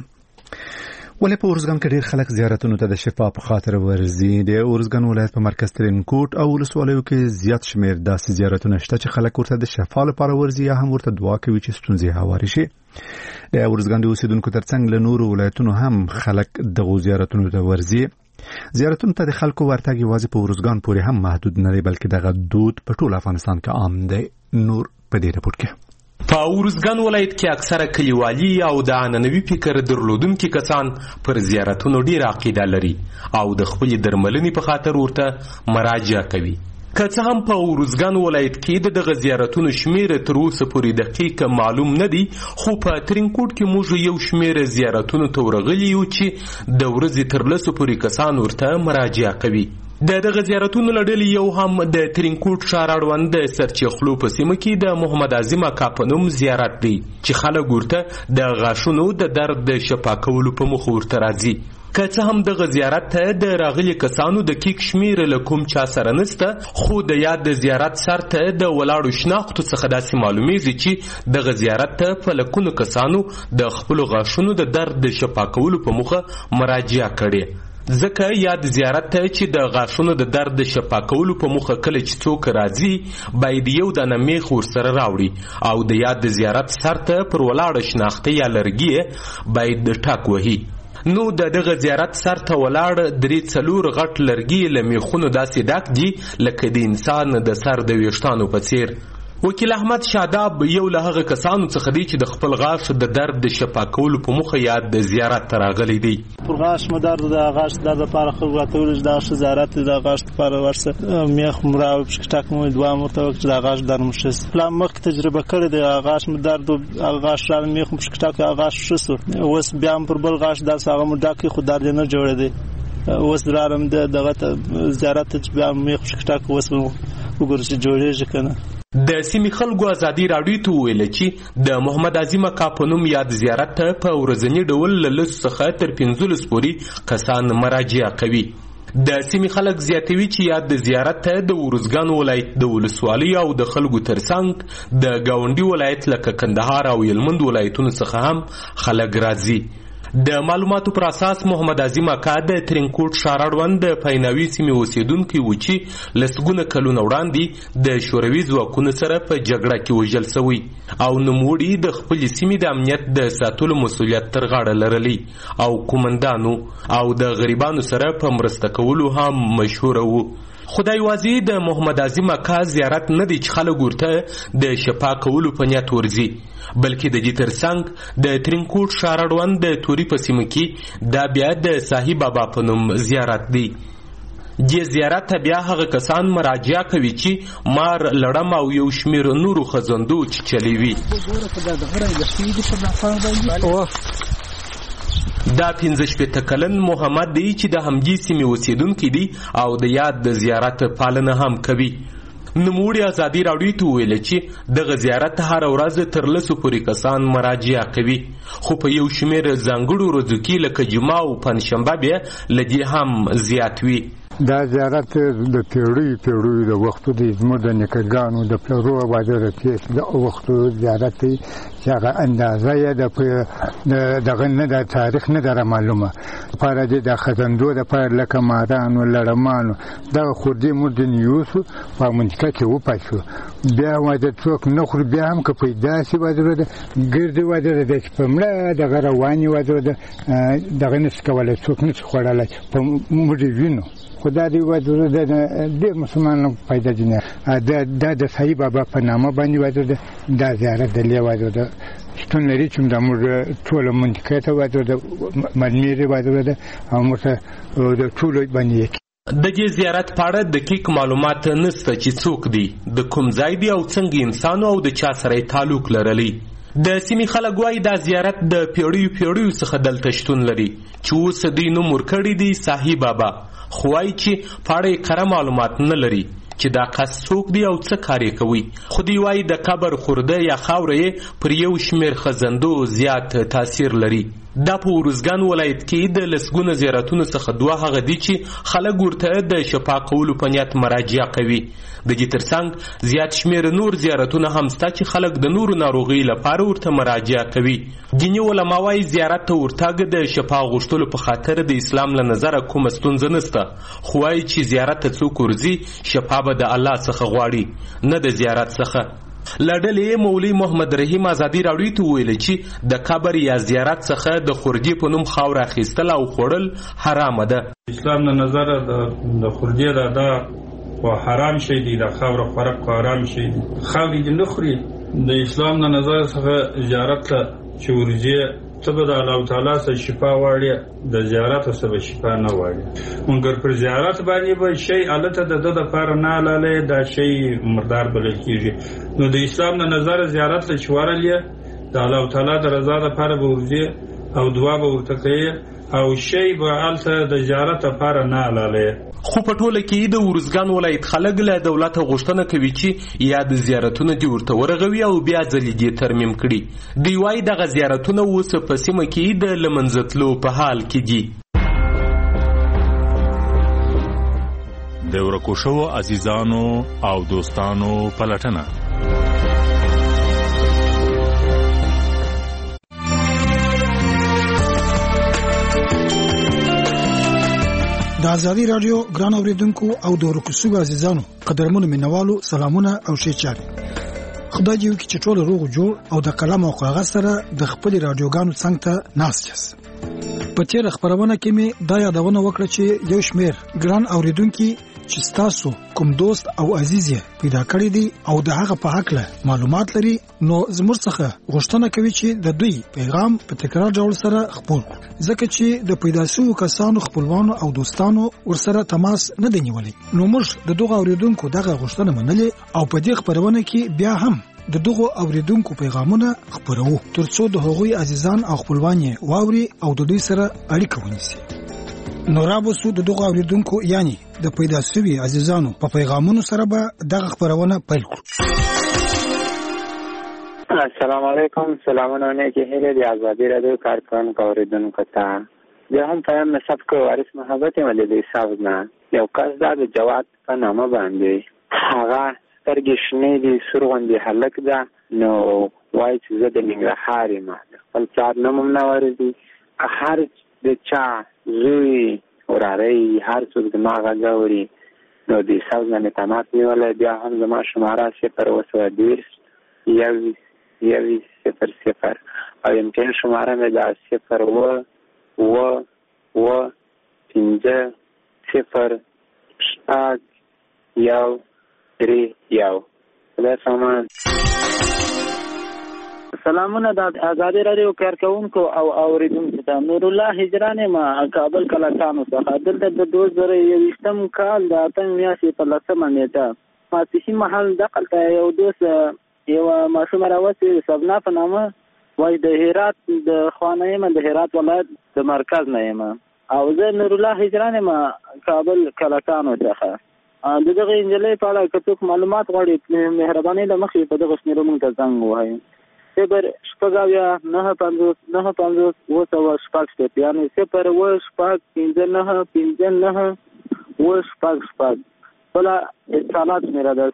ولې په اورزګان کې ډېر خلک زیارتونو ته د شفا په خاطر ورځي. د اورزګان ولایت په مرکز ترینکوټ او ولسوالیو کې زیات شمیر داسې زیارتونه شته چې خلک ورته د شفا لپاره ورځي یا هم ورته دعا کوي چې ستونزې هوارې شي. د اورزګان د اوسیدونکو ترڅنګ له نورو ولایتونو هم خلک دغو زیارتونو ته ورځي. زیارتونو ته د خلکو ورتګ یوازې په اورزګان پورې هم محدود نه دی، بلکې دغه دود په ټول افغانستان کې عام دی. نور په دې رپورټ کې په اورزګان ولایت کې اکثره کلیوالي او د عنعنوي فکر درلودونکي کسان پر زیارتونو ډیر عقیده لري او د خپل درملنې په خاطر ورته مراجعه کوي. که څه هم په اورزګان ولایت کې دغه زیارتونو شمیر تر اوسه پورې دقیق معلوم نه دی، خو په ترینکوټ کې موږ یو شمیر زیارتونو ته ورغلي یو چې د ورځې تر 10 پورې کسان ورته مراجعه کوي. دغه زیارتونو لړلې یو هم د ترینکوټ ښار اړوند د سرچخلو په سیمه کې د محمد اعظم اکا په نوم زیارت دی چې خلک ورته د غاښونو د درد د شفا کولو په موخه ورته راځي. که څه هم دغه زیارت ته د راغلي کسانو دقیق شمیر له کوم چا سره نشته، خو د یاد د زیارت سر ته د ولاړو شناختو څخه داسې معلومیږي چې دغه زیارت ته په لکونو کسانو د خپلو غاښونو د درد د شفا کولو په موخه مراجعه کړې. ځکه یاد زیارت ته چې د غاښونو د درد د شفا کولو په موخه کله چې څوک راځي باید یو دانه میخ ورسره راوړي او د یاد زیارت سر ته پر ولاړه شناخته یا لرګي باید ټاک وهي. نو دغه زیارت سر ته ولاړ 3-4 غټ لرګي له میخونو داسې ډک دي لکه د انسان د سر د ویښتانو په څیر. وکیل احمد شاداب یو له هغه کسانو څخه دی چې د خپل غاښ د درد د شفا کولو په موخه یاد د زیارت ته راغلی دی. پر غاښ مې درد د غاښ درد لپاره خو راته ویل چې د زیارت د غاښ لپاره ورسه میخ مراو پښکټک مو دوه مرته وخت د غاښ درد مشس پلان مخ تجربه کړې د غاښ مې درد او غاښ را میخ پښکټک غاښ شسو اوس بیا پر بل غاښ د ساغه مو ډاکې خو درد نه جوړې دی. اوس درارم دغه زیارت ته بیا میخ پښکټک اوس وګورئ چې جوړېږي کنه. د سیمې خلکو ازادي راډیو ته وویل چې د محمد اعظم اکا په نوم یاد زیارت ته په ورځني ډول له 10 څخه تر 15 پورې کسان مراجعه کوي. د سیمې خلک زیاتوي چې یاد د زیارت ته د ارزګان ولایت د ولسوالۍ او د خلکو ترڅنګ د ګاونډي ولایت لکه کندهار او هلمند ولایتونو څخه هم خلک راځي. د معلوماتو پر اساس محمد اعظم اکا د ترینکوټ ښار اړوند د پیناوي سیمې اوسیدونکی و چې لسګونه کلونه وړاندې د شوروي ځواکونو سره په جګړه کې وژل شوی او نوموړي د خپلې سیمې د امنیت د ساتلو مسؤلیت تر غاړه لرلی او کومندانو او د غریبانو سره په مرسته کولو هم مشهور وو. خدای واځي د محمد اعظم اکا زیارت نه دی چې خلک ورته د شفا کولو په نیت ورځي، بلکې د دې ترڅنګ د ترینکوټ ښار اړوند د توري په سیمه کې دا بیا د صاحب بابا په نوم زیارت دی. دې زیارت ته بیا هغه کسان مراجعه کوي چې مار لړم او یو شمیر نورو خزندو چلی وي. دا 15 کلن محمد دی چې د همدې سیمې اوسیدونکی دی او د یاد د زیارت پالنه هم کوي. نوموړي ازادي راډیو ته ویل چې دغه زیارت هر ورځ تر 10 پورې کسان مراجعه کوي، خو په یو شمیر ځانګړو ورځو کې لکه جمعه او پنځشنبه بیا له دې هم زیات وي. دا زیارت د پیړیو د وختو د زموږ د نیکهګانو د پلرو واده د د وختو زیارت دی چې هغه اندازه یې دغه نه د تاریخ نه ده معلومه. لپاره د خزندو دپاره لکه مارانو لړمانو دغه خوردې موږ د نیوسو په منطقه کې وپاشو. بیا واده څوک نه خوري، بیا هم که پیدا شي واده ده ګردې واده ده چې په مړه دغه روانې واده ده دغه نشي کولی، څوک نشي خوړلی په موږ وینو. خدا دې واده ده ډېر مسلمانان پیدا دي دا د صاحب بابا په نامه باندې واده ده. دا زیارت د لې واده ده شتون لري چې د موږ ټوله منطقه ته واده ده مدمیر واده ده او موږ د ټولو باندې د دې زیارت په اړه دقیق معلومات نشته چې څوک دی، د کوم ځای دی او څنګه انسان او د چا سره تعلق لرلی. د سیمې خلک وایي دا زیارت د پیړیو څخه دلته شتون لري چې اوس دوی نوم ورکړی دی صاحب بابا، خو وایي چې په اړه یې کره معلومات نه لري چې دا کس څوک دی او څه کار یې کوي. خو دوی وایي د قبر خورده یا خاوره یې پر یو شمیر خزندو زیات تاثیر لري. دا په ارزګان ولایت کې د لسګونه زیارتونو څخه دوه هغه دي چې خلک ورته د شفا کولو په نیت مراجعه کوي. د دې ترڅنګ زیات شمیر نور زیارتونه هم شته چې خلک د نورو ناروغیو لپاره ورته مراجعه کوي. دیني علما وایي زیارت ته ورتګ د شفا غوښتلو په خاطر د اسلام له نظره کومه ستونزه نشته، خو وایي چې زیارت ته څوک ورځي شفا به د الله څخه غواړي نه د زیارت څخه. لړلې مولوي محمد رحیم ازادي راډیو ته ویل چې د قبر یا زیارت څخه د خورجې په نوم خاور اخیستل او خوړل حرام ده. اسلام نه نظر د خورجې دا خو حرام شي دی، د خاور خوراک حرام شي دی، خاورې دې نه خوري. د اسلام نه نظر څخه زیارت ته چې ورځي ته به د الله تعالی سره شفا واړي، د زیارت سره شفا نه واړي. مونږ پر زیارت باندې به شی الته د لپاره نه لاله دا شی مردار بلل کیږي. نو د اسلام نه نظر زیارت ته چوارلې د الله تعالی د رضا لپاره به ورځي او دعا به ورته کوي او شی به الته د زیارت لپاره نه لاله. خو په ټوله کې د ارزګان ولایت خلک له دولت غوښتنه کوي چې یا د زیارتونو دی ورته ورغوي او بیا ځلې دې ترمیم کړي. دوی وایي دغه زیارتونه اوس په سیمه کې د له منځه تلو په حال کې دي. د ورکو شوو عزیزانو او دوستانو پلټنه د ازادي رادیو ګران اوریدونکو او د ورکوسو عزیزانو قدرمنو مینوالو سلامونه او شیچاري. خدای دې وکړي چې ټول روغ جوړ او د قلم او کاغذ سره د خپل رادیوګانو څنګ ته ناست یاست. په تیر خبرونه کې مې دا یادونه وکړه چې یو شمیر ګران اوریدونکو چې تاسو کوم دوست او عزیز پیدا کړی دی او د هغه په حق له معلومات لري، نو زموږ څخه غوښتنه کوي چې د دوی پیغام په تکرار ډول سره خپور کړو، ځکه چې د پیدا شوو کسانو خپلوانو او دوستانو ورسره تماس نه دی نیولی. نو موږ د دغه اوریدونکو دغه غوښتنه منلې او په دې خبرونه کې بیا هم د دغه اوریدونکو پیغامونه خپرو ترڅو د هغوی عزیزان او خپلوان واوري او د دوی سره اړیکه ونیسي. نو رابوسو د دغه اوریدونکو یعنی د پیدا شوی عزیزانو په پیغامونو سره به دغه خبرونه پیل کړو. السلام علیکم. سلامونه نیکی هیله دی آزادی رادیو کارکونکو اوریدونکو ته. زه هم پیام نصب کو وارث محبت ملي صاحب نه یو کس دا د جواد په نامه باندې هغه سترګې شنې دي سرغوندې هلک ده نو وایي چې زه د ننګرهار یم خپل پلار نوم هم نه ورځي هر د چا زوی وراره هر څوک زما غږ اوري نو د صاحب نه مې تماس نیولی بیا هم زما شماره 0 0 او امتحان شماره مې دا 0 0 سلامونه د آزادی رادیو کارکونکو او اوریدونکو ته. نور الله هجران ما کابل کلکانو څخه دلته د 2021 کال د 8 میاشتې په 10 نیټه ماسپښین مهال دقلته یو دوست یو ماشوم راوځي سبنا په نامه وای د هرات د خوانایم د هرات ولایت د مرکز نه یم او زه نور الله هجران ما کابل کلکانو څخه دغه انجلۍ په اړه کڅوک معلومات غواړي مهرباني له مخې په دغه شمیرو مونږ ته زنګ ووایي 0 یعنی 0 بلا اتصالات میرا ده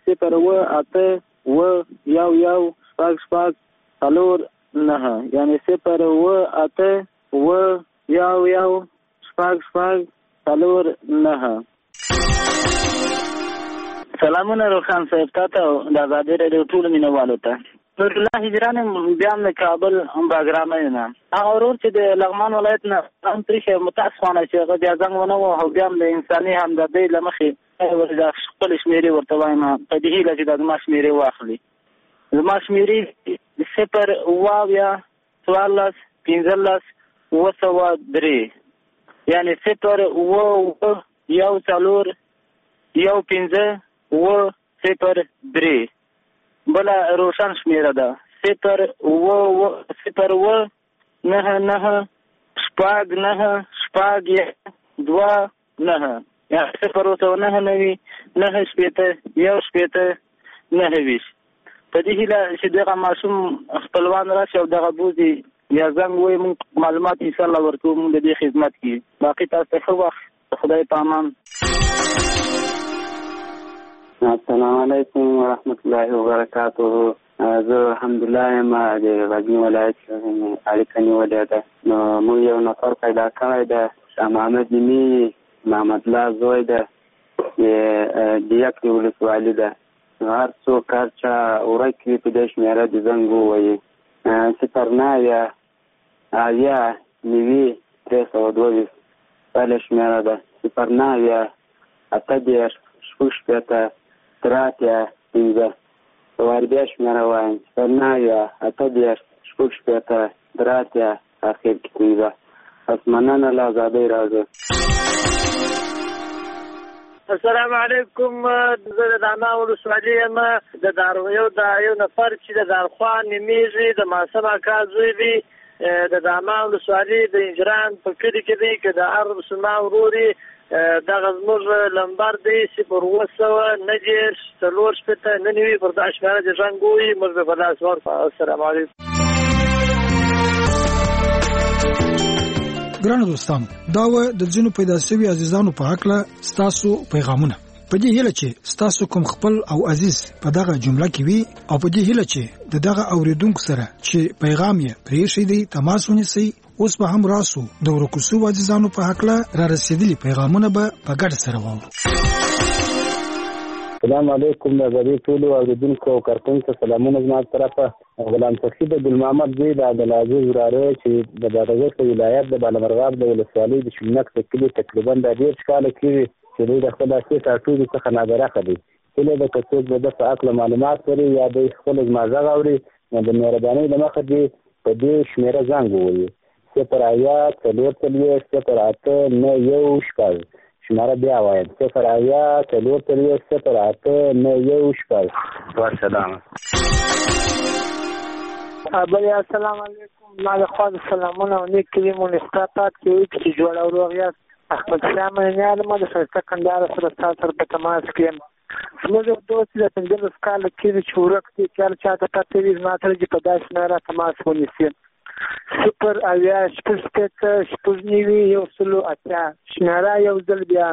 0 یعنی 0 سلامونه روخان صاحب تاسو د آزادی رادیو ټول مینوالو ته. نور الله هجران بیا د کابل باګرامه نه هغه ورور چې د لغمان ولایت نه هم تریخه متاسفانه چې هغه بیا څنګه ونه او بیا د انساني همدردۍ لمخې ورته خپل شمیرې ورته وایم په دې هیله چې د ما شمیرې واخلي زما شمیرې 0 یعنی 0 بلا روشن شمیره ده 0 یا 0 په دې هیله چې دغه ماشوم خپلوان راشي او دغه بوزي یا زنګ وي مونږ معلومات ان شاء الله ورکو مونږ د دې خدمت کی باقي تاسو ښه وخت خدای په امان. السلام علیکم ورحمت الله وبرکاته. زه الحمدلله ما د غزنی ولایت اړیکه نیولې ده نو موږ یو نفر پیدا کړی ده شاه محمد نیمي محمد الله زوی ده د یک ولسوالي ده هر څوک هر چا ورک وي په دې شمیره د زنګ ووایي 0 بله شمیره ده 0 واربیا شمیره وایم 0 اخیر کې 15 پس مننه له آزادۍ راځو. السلام علیکم. زه د داما ولسوالي یم یو نفر چې د دارخوان نومیږي د ماسم اکا زوی دی د داما ولسوالي د انجران په کلي کې دی که د هر مسلمان ورور دغه زموږ لمبر دی 0 پر دا شمیره د ژوند ګوي موږ به په لاس ورکړو. السلام علیکم. ګرانو دوستانو دا و د ځینو پیدا شوي عزیزانو په حقله ستاسو پیغامونه په دې هیله چې ستاسو کوم خپل او عزیز په دغه جمله کې وي او په دې هیله چې دغه اوریدونکو سره چې پیغام یې پریښی دی تماس ونیسئ. اوس به هم راسو د ورکوسو عزیزانو په حقله را رسیدلي پیغامونه به په ګډه سره واورو. السلام علیکم د غری ټولو اوریدونکو او کارکونکو سلامونه زما طرفه. غلام سخی د ګل محمد زوی د عبدالعزیز وراره چې د بادغیس ولایت د بالامرغاب د ولسوالۍ د شمنک د کلي تقریبا د 10 کاله کېږي چې دوی د خپل اساس ټولو څخه نابرخه دي. هیله ده که څوک د په اړه معلومات لري یا د خپل زما غږ اوري نو د مهربانۍ له مخې دې په دې شمیره زنګ ووایي 0 شماره بیا وایم 0 والسلام. بله السلام علیکم. ما له خوا د سلامونه او نیک کلمو نسبت کوي چې جوړ او روغ یاست. احمد شاه مینیال ما د ښایسته کندهار سره تاسو سره په تماس کې یم. زموږ یو دوست د 15 کاله کېږي چې ورک دی، چاته پته وي زما سره چې په داسې شمېره تماس ونیسي. 080-6-9-108 شمېره یو ځل بیا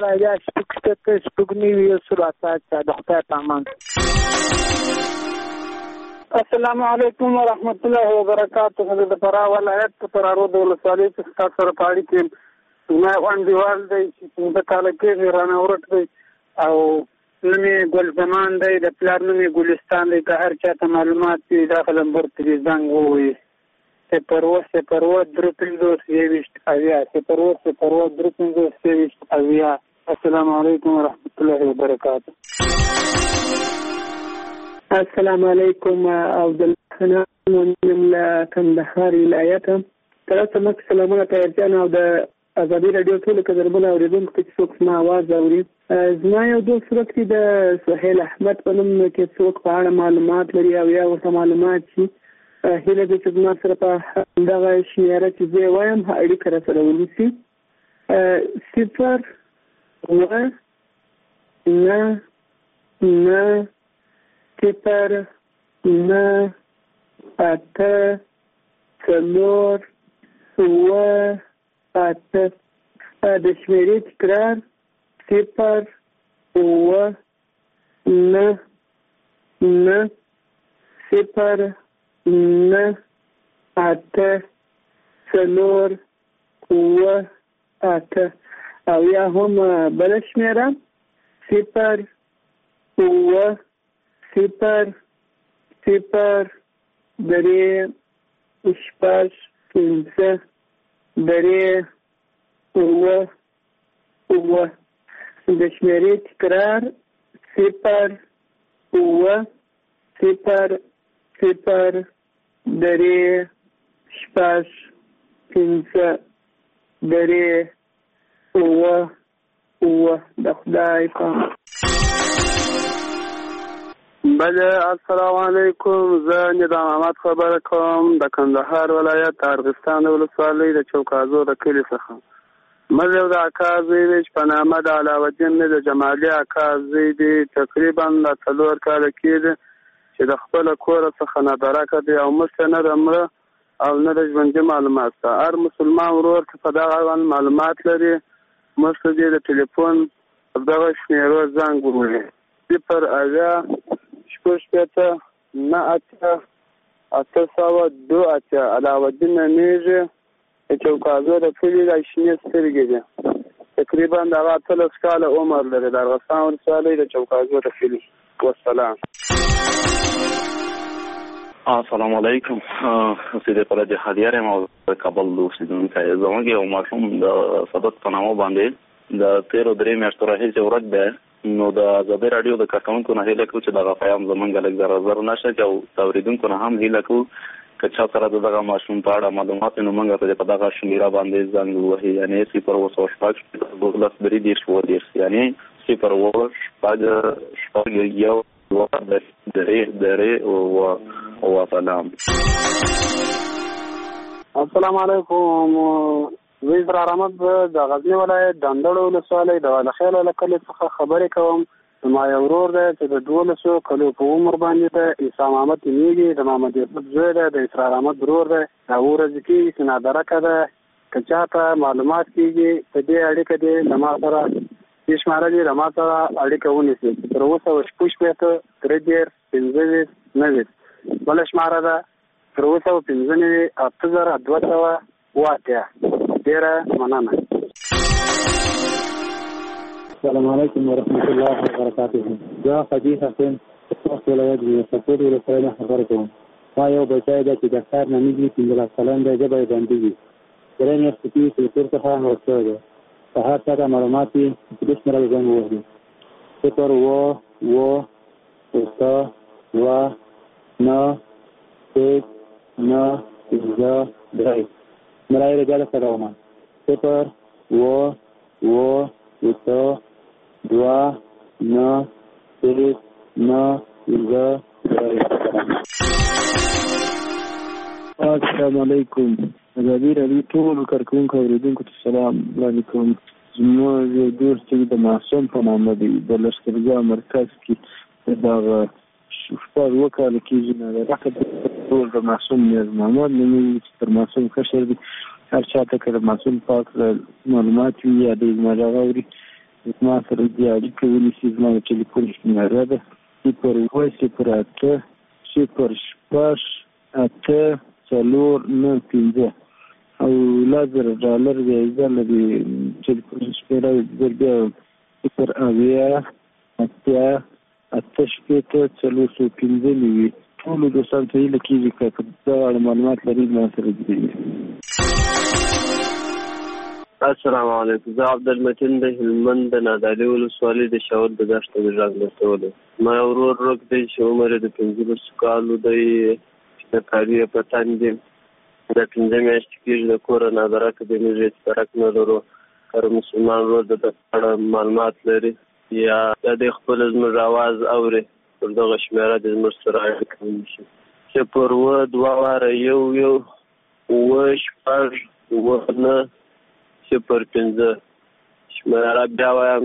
080-6-9-108. د خدای په امان. السلام علیکم ورحمت الله وبرکاته. د فراه ولایت په فراه د ولسوالۍ څخه تاسو سره په اړیکه کې زما غونډیوال دی چې 15 کاله کېږي رانه ورک دی او نوم یې ګل زمان دی، د پلار نوم یې ګلستان دی. که هر چاته معلومات وي دا نمبر ته زنګ ووهي 0-0-3-2-23-20. السلام علیکم ورحمت الله وبرکاته. السلام علیکم عبدالله من کندهار ولایت. تاسو مخ سلامونه پیرجان او د ازادي رادیو ټول کډرمنه اوریدونکو چې څوک ما आवाज اوري. زما یو دوست ورته د سهیل احمد په نوم کې څوک په اړه معلومات لري او یا ورته معلومات شي هیله دې چې ما سره په دغه شمیره چې زه وایم اړیکه را سره ونیسي. 0-9-0-8 د شمیرې تکرار 0-9-0-8 او یا هم بل شمیره 0-0-3-5-3-9 د شمیرې تکرار 0-0-3-5-3-9 د خدای په. بله السلام علیکم. زه نظام احمد خبره کوم د کندهار ولایت ارغستان ولسوالۍ د چوکازو د کلي څخه. مزه یو د اکا زوی دی چې په نامه د علاوالدین د جمالي اکا زوی دی. تقریبا د 4 کاله کېږي چې د خپل کور څخه نادرکه دی او مشته نه د مړه او نه د ژوندي معلومات شته. هر مسلمان ورور که په دغه اړوند معلومات لري مشته دی د ټلیفون په دغه شمیرو زنګ ووهي 0-9-8-8-2 علاوالدین میږي چوکازو د کلي د شنې سترګې دي. تقریبا دغه 13 کاله عمر لري. د ارغستان ولسوالۍ د چوکازو د کلي. والسلام. السلام علیکم. سیده پر جهادیار یم او کابل اوسیدونکی. زموږ یو ماشوم د صدت په نامه باندې د 13 میاشتو راهیسې ورک دی. نو د ازادي رادیو د کارکونکو نه هیله کوو چې دغه پیغام زمونږ لږ زر نشه او اوریدونکو نه هم هیله کوو که چا سره دغه ماشوم په اړه معلومات نو موږ ته په دغه شمیره باندې زنګ ووهي، یعنی 0-2-6-12 یعنی 0-1-6-1 السلام علیکم. زه اسرار احمد د غزنی ولایت د اندړو ولسوالۍ د والخیل له کلي څخه خبرې کوم. زما یو ورور دی چې د 12 کلو په عمر باندې دی. عیسی محمد نومیږي. د محمد یوسف زوی دی. د اسرار احمد ورور دی. دا ورځ کې سنادرکه ده. که چاته معلومات کېږي په دې اړیکه دی له ما سره دې شماره دی له ما سره اړیکه ونیسي. تر اوسه 0-15-3-15-9 بله شماره ده 0-15-8-208. ډیره مننه. السلام علیکم ورحمت الله وبرکاته. زه حدیث حسین خوست ولایت د سپورټ ولسوالۍ خبر کوم. ما یو بچی دی چې د ښار نامیږي 15 کلن دی. ژبه یې بندېږي. درې میاشتې کېږي چې کور څخه ورک شوی دی. که هر چاته معلومات وي چې دې شمېره زنګ ووهي 0-9-6-9-3 مرای رجال سره ومه 0-9-6-9-3 السلام علیکم. ازادي راډیو ټول کارکونکو اوریدونکو ته سلام وړاندې کوم. زموږ یو دوست چې د معصوم په نامه دی د لښکرګاه مرکز کې دغه شپږ اووه کاله کېږي نه د رقم ټول د معصوم نیاز محمد نومېږي چې تر معصوم کشر دی. هر چاته که د معصوم پاک معلومات وي یا د زما غږ اوري زما سره دې اړیکه ونیسي. زما د ټلیفون شمېره ده 08080489495 او $1000 جایزه لري. ټلیفون شمېره بیا 0808845 وي. ټولو دوستانو ته هیله کېږي که په دغه اړه معلومات لري ما سره دي. السلام علیکم. زه عبدالمتین د هلمند د نادعلي ولسوالۍ د شاول د دښته د غږ لرسولو. ما یو ورور روک دی چې عمر یې د 15 کالو دی چې د کاري په تن دی. د 15 میاشتې کېږي د کوره نادرکه دی، موږ هېڅ فرق نه لرو. هر مسلمان ورور د ده په اړه معلومات لري یا د خپل زموږ اواز اوري پر دغه شمېره د زموږ سره اړیکه ونیسي. 012-6-9-05 شمېره بیا وایم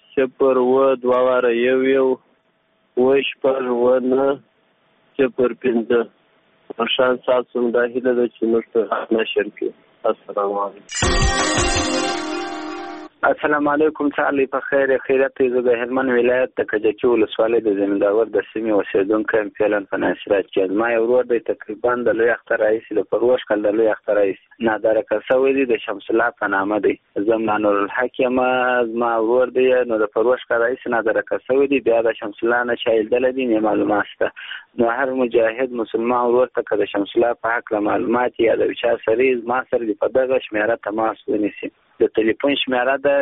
012-6-9-05 مرشان ساتم. دا هیله ده چې موږ ته نشر کړي. السلام علیکم. السلام علیکم. تعالی په خیر خیرت. زه د هلمند ولایت د کجکي ولسوالۍ د زمینداور د سیمې اوسېدونکی یم. فعلا په ناصرات کې زما یو ورور دی تقریبا د لوی اختر رئیس د پروش کال د لوی اختر رئیس نادرکه شوی دی د شمس الله په نامه دی. زما نور الحق یم. زما ورور دی نو د پروش کال رئیس نادرکه شوی دی. بیا د شمس الله نه شایدل دي نه معلومات شته. نو هر مجاهد مسلمان ورور ته که د شمس الله په حق معلومات یا د چا سره ما سره په دغه شمېره تماس ونیسي. د ټلیفون شمېره ده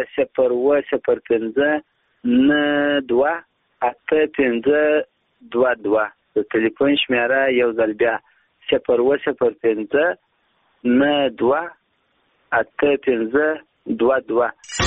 08095828522. د ټلیفون شمېره یو ځل بیا 08095828522.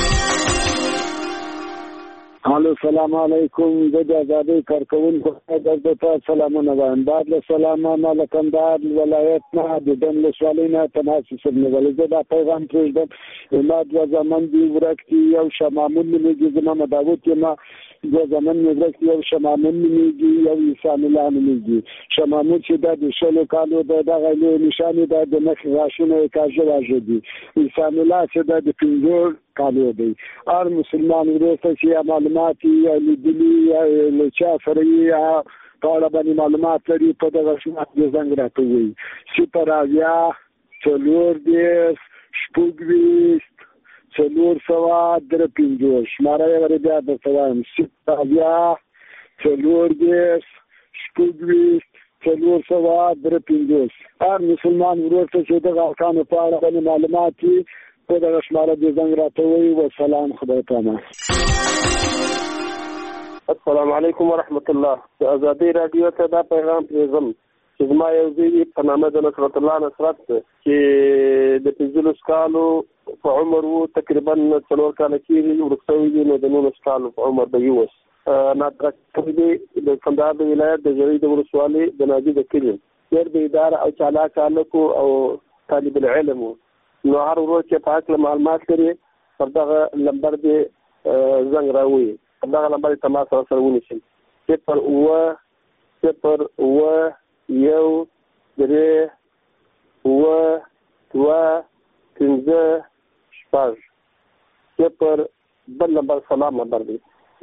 الو سلام علیکم. زه د ازادۍ کارکوونکو ته سلامونه وایم. بعد له سلامه ما له کندهار ولایت نه د دن ولسوالۍ نه تماس وسنولی. زه دا پیغام پرېږدم. ما دوه زامن دي ورک دي. یو شمامون نومېږي زما مداوت یم. دوه زامن مې ورک دي. یو شمامون نومېږي یو عیسان الله نومېږي. شمامون چې دا د 16 کالو د دغه لوی نښانې ده د مخ غاښونه یې کاږه واږه دي. عیسان الله چې دا د 15 کالو دی. هر مسلمان ورور ته چې معلومات یا لیدلي یا له چا سره یې په اړه باندې معلومات لري په دغه شمات د زنګ راته ووایي 080-420-450 شماره یې ور بیا درته وایم 080-420-450. هر مسلمان ورور ته چې دغه احکامو په اړه باندې معلومات وي په دغه شماره د زنګ راته ووایي. وسلام. خدای پامان. السلام علیکم ورحمت الله. د ازادۍ راډیو ته دا پیغام پرېږدم چې زما یو زوی په نامه د نصرت الله نصرت چې د 15 کالو په عمر و تقریبا 4 کاله کېږي ورک شوی دی. نو د 19 کالو په عمر به یې اوس نادرکه دی د کندهار د ولایت د ژړۍ د ولسوالۍ د نادي د کلي ډېر بېداره او چالاک هلک او طالب العلم و. نو هر ورور چې په هکله معلومات لري پر دغه لمبر دې زنګ راووایي. پر دغه لمبر یې تماس سره ونیسئ 080-1-3-2-5 بل لمبر سلام لمبر دی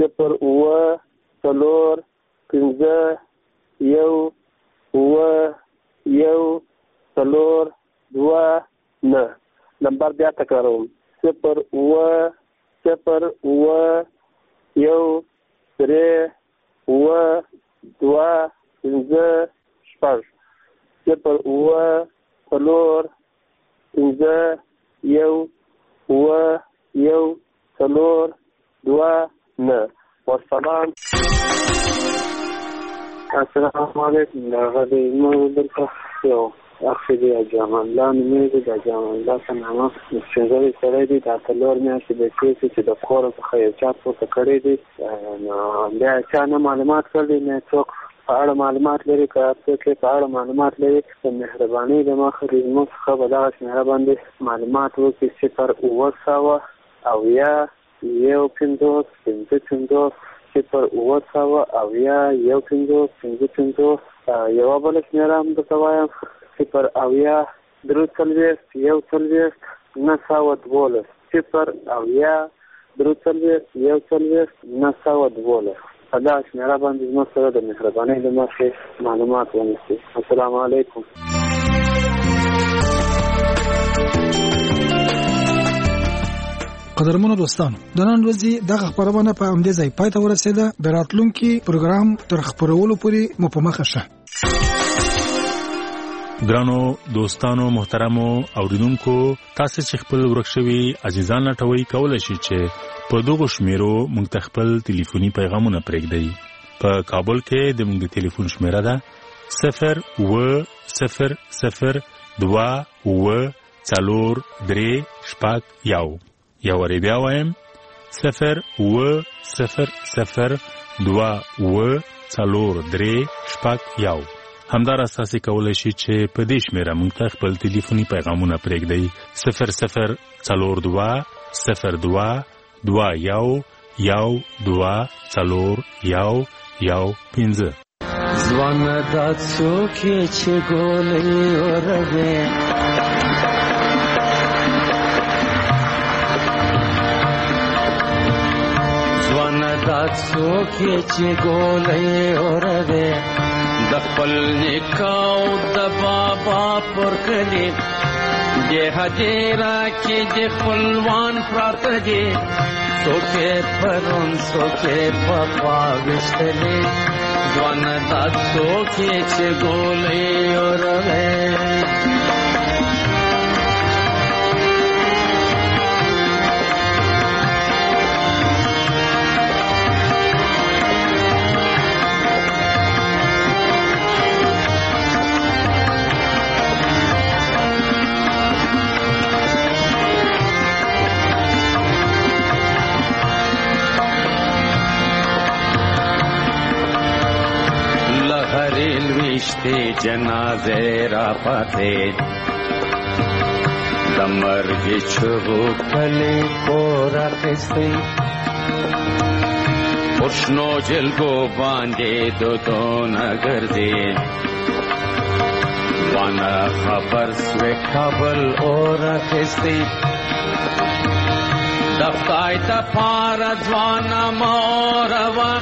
0-4-5-1-1-4-2-9 نمبر بیا تکراروم 0-4-1-3-2-5 0-4-1-3-2-5 والسلام. السلام علیکم. غږی مو دلته یو اخ دی جامان الله نومېږي. د جامان الله په نامه سپینږیری سړی دی. دا 4 میاشتې د کېږي چې د کوره څخه یو چا پورته کړی دی. نو بیا چا نه معلومات کړی نه څوک په اړه معلومات لري که څوک په اړه معلومات لري په مهرباني د مخه زموږ څخه به دغه شمېره باندې معلومات وکړي 0 یوه بله شمېره هم درته وایم 0 په دغه شمېره باندې زموږ سره د مهربانۍ له مخې معلومات ونیسئ. السلام علیکم. قدرمنو دوستانو، د نن ورځې دغه خبرونه په همدې ځای پای ته ورسېده. د راتلونکي پروګرام تر خبرولو پورې مو په مخه شه. ګرانو دوستانو محترمو اوریدونکو، تاسو چې خپل ورکشوي عزیزان لټوي کولای شئ چې په دغه شمیرو موږ ته خپل ټلیفوني پیغامونه پرېږدئ. په کابل کې د موږ د ټلیفون شمیره ده 0200243 یا ور بیا وایم 0200243 همدار اساسي کولای شي چې په دې شمیره موږ ته خپل ټلیفوني پیغامونه پرېږدئ 00221 ځوان دا څوک چې ګولې اورغه ځوان دا څوک چې ګولې اورغه د خپل نکاو د بابا پر کلی دې هدیرا کې د خپلوان پراته دي سوکه پرون سوکه پخوا وشتلې ځوان دا څوک چې ګولې اورغه رشتے جنازے را پاتے دمرگ چھو کلے کو رکھتے پشنو جلگو باندے دو نگر دے وانا خبر سوے کابل اور رکھتے دفتائی تا پارا زوانا موروا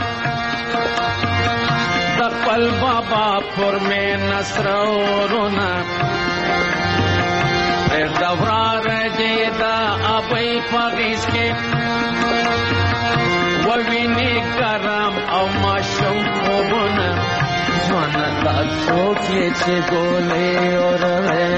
دقل بابا پر میں نصر اورونا پھر دورا رجے دا ابئی پاگیس کے ووینی کرم او ماشم خوبونا زوانا دا سوکے چھے گولے اور ہے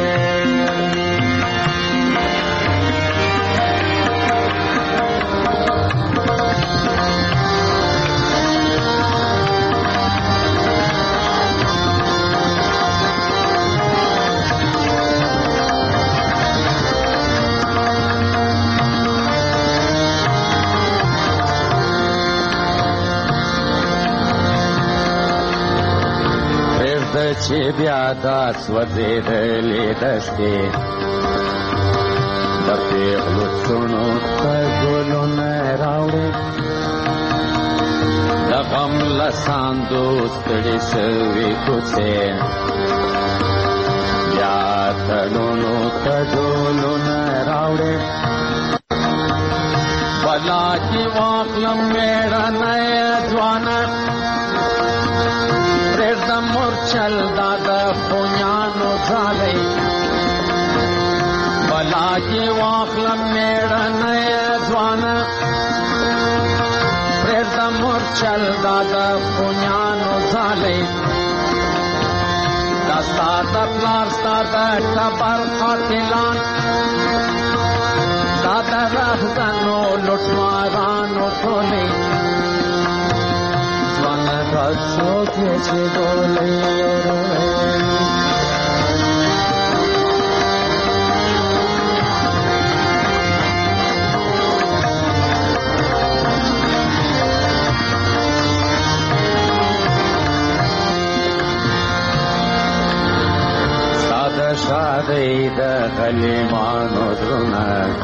چې بیا داس وزیدلې دستې د پیغلو څڼو ته ګلونه راوړې د غم له ساندو ستړې شوې کوڅې بیا تړونو ته ډولونه راوړې بلا چې واخلم مېړنی ځوانه مورچل دادا خونیانو ځالې بلا کې واخلم میړنی ځوانه پرېږده مورچل دادا خونیانو ځالې دا ستا د پلار ستا د ټبر قاتلان دا د رهزنو لوټمارانو ټولې سوکے چھے گولے اور دی د غلیمانو زړونه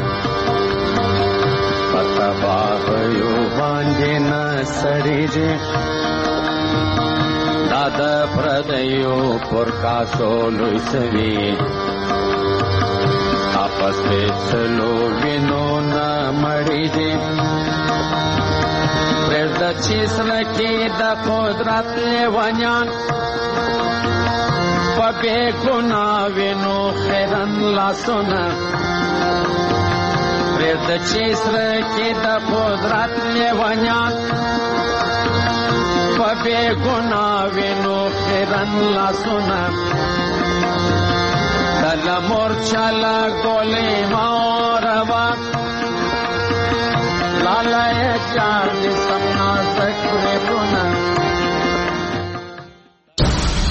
په تباهیو باندې نه سړېږي دا د پردیو پر کاسو لوی سوي په سپېڅلو وینو نه مړېږي پرېږده چې زړه کې د قدرت لیونیان په بې ګناه وینو خیرن لاسونه پرېږده چې زړه کې د قدرت لیونیان په بې ګناه وینو خیرن لاسونه دل مورچالا گولی موروا لالا چار سمنا سک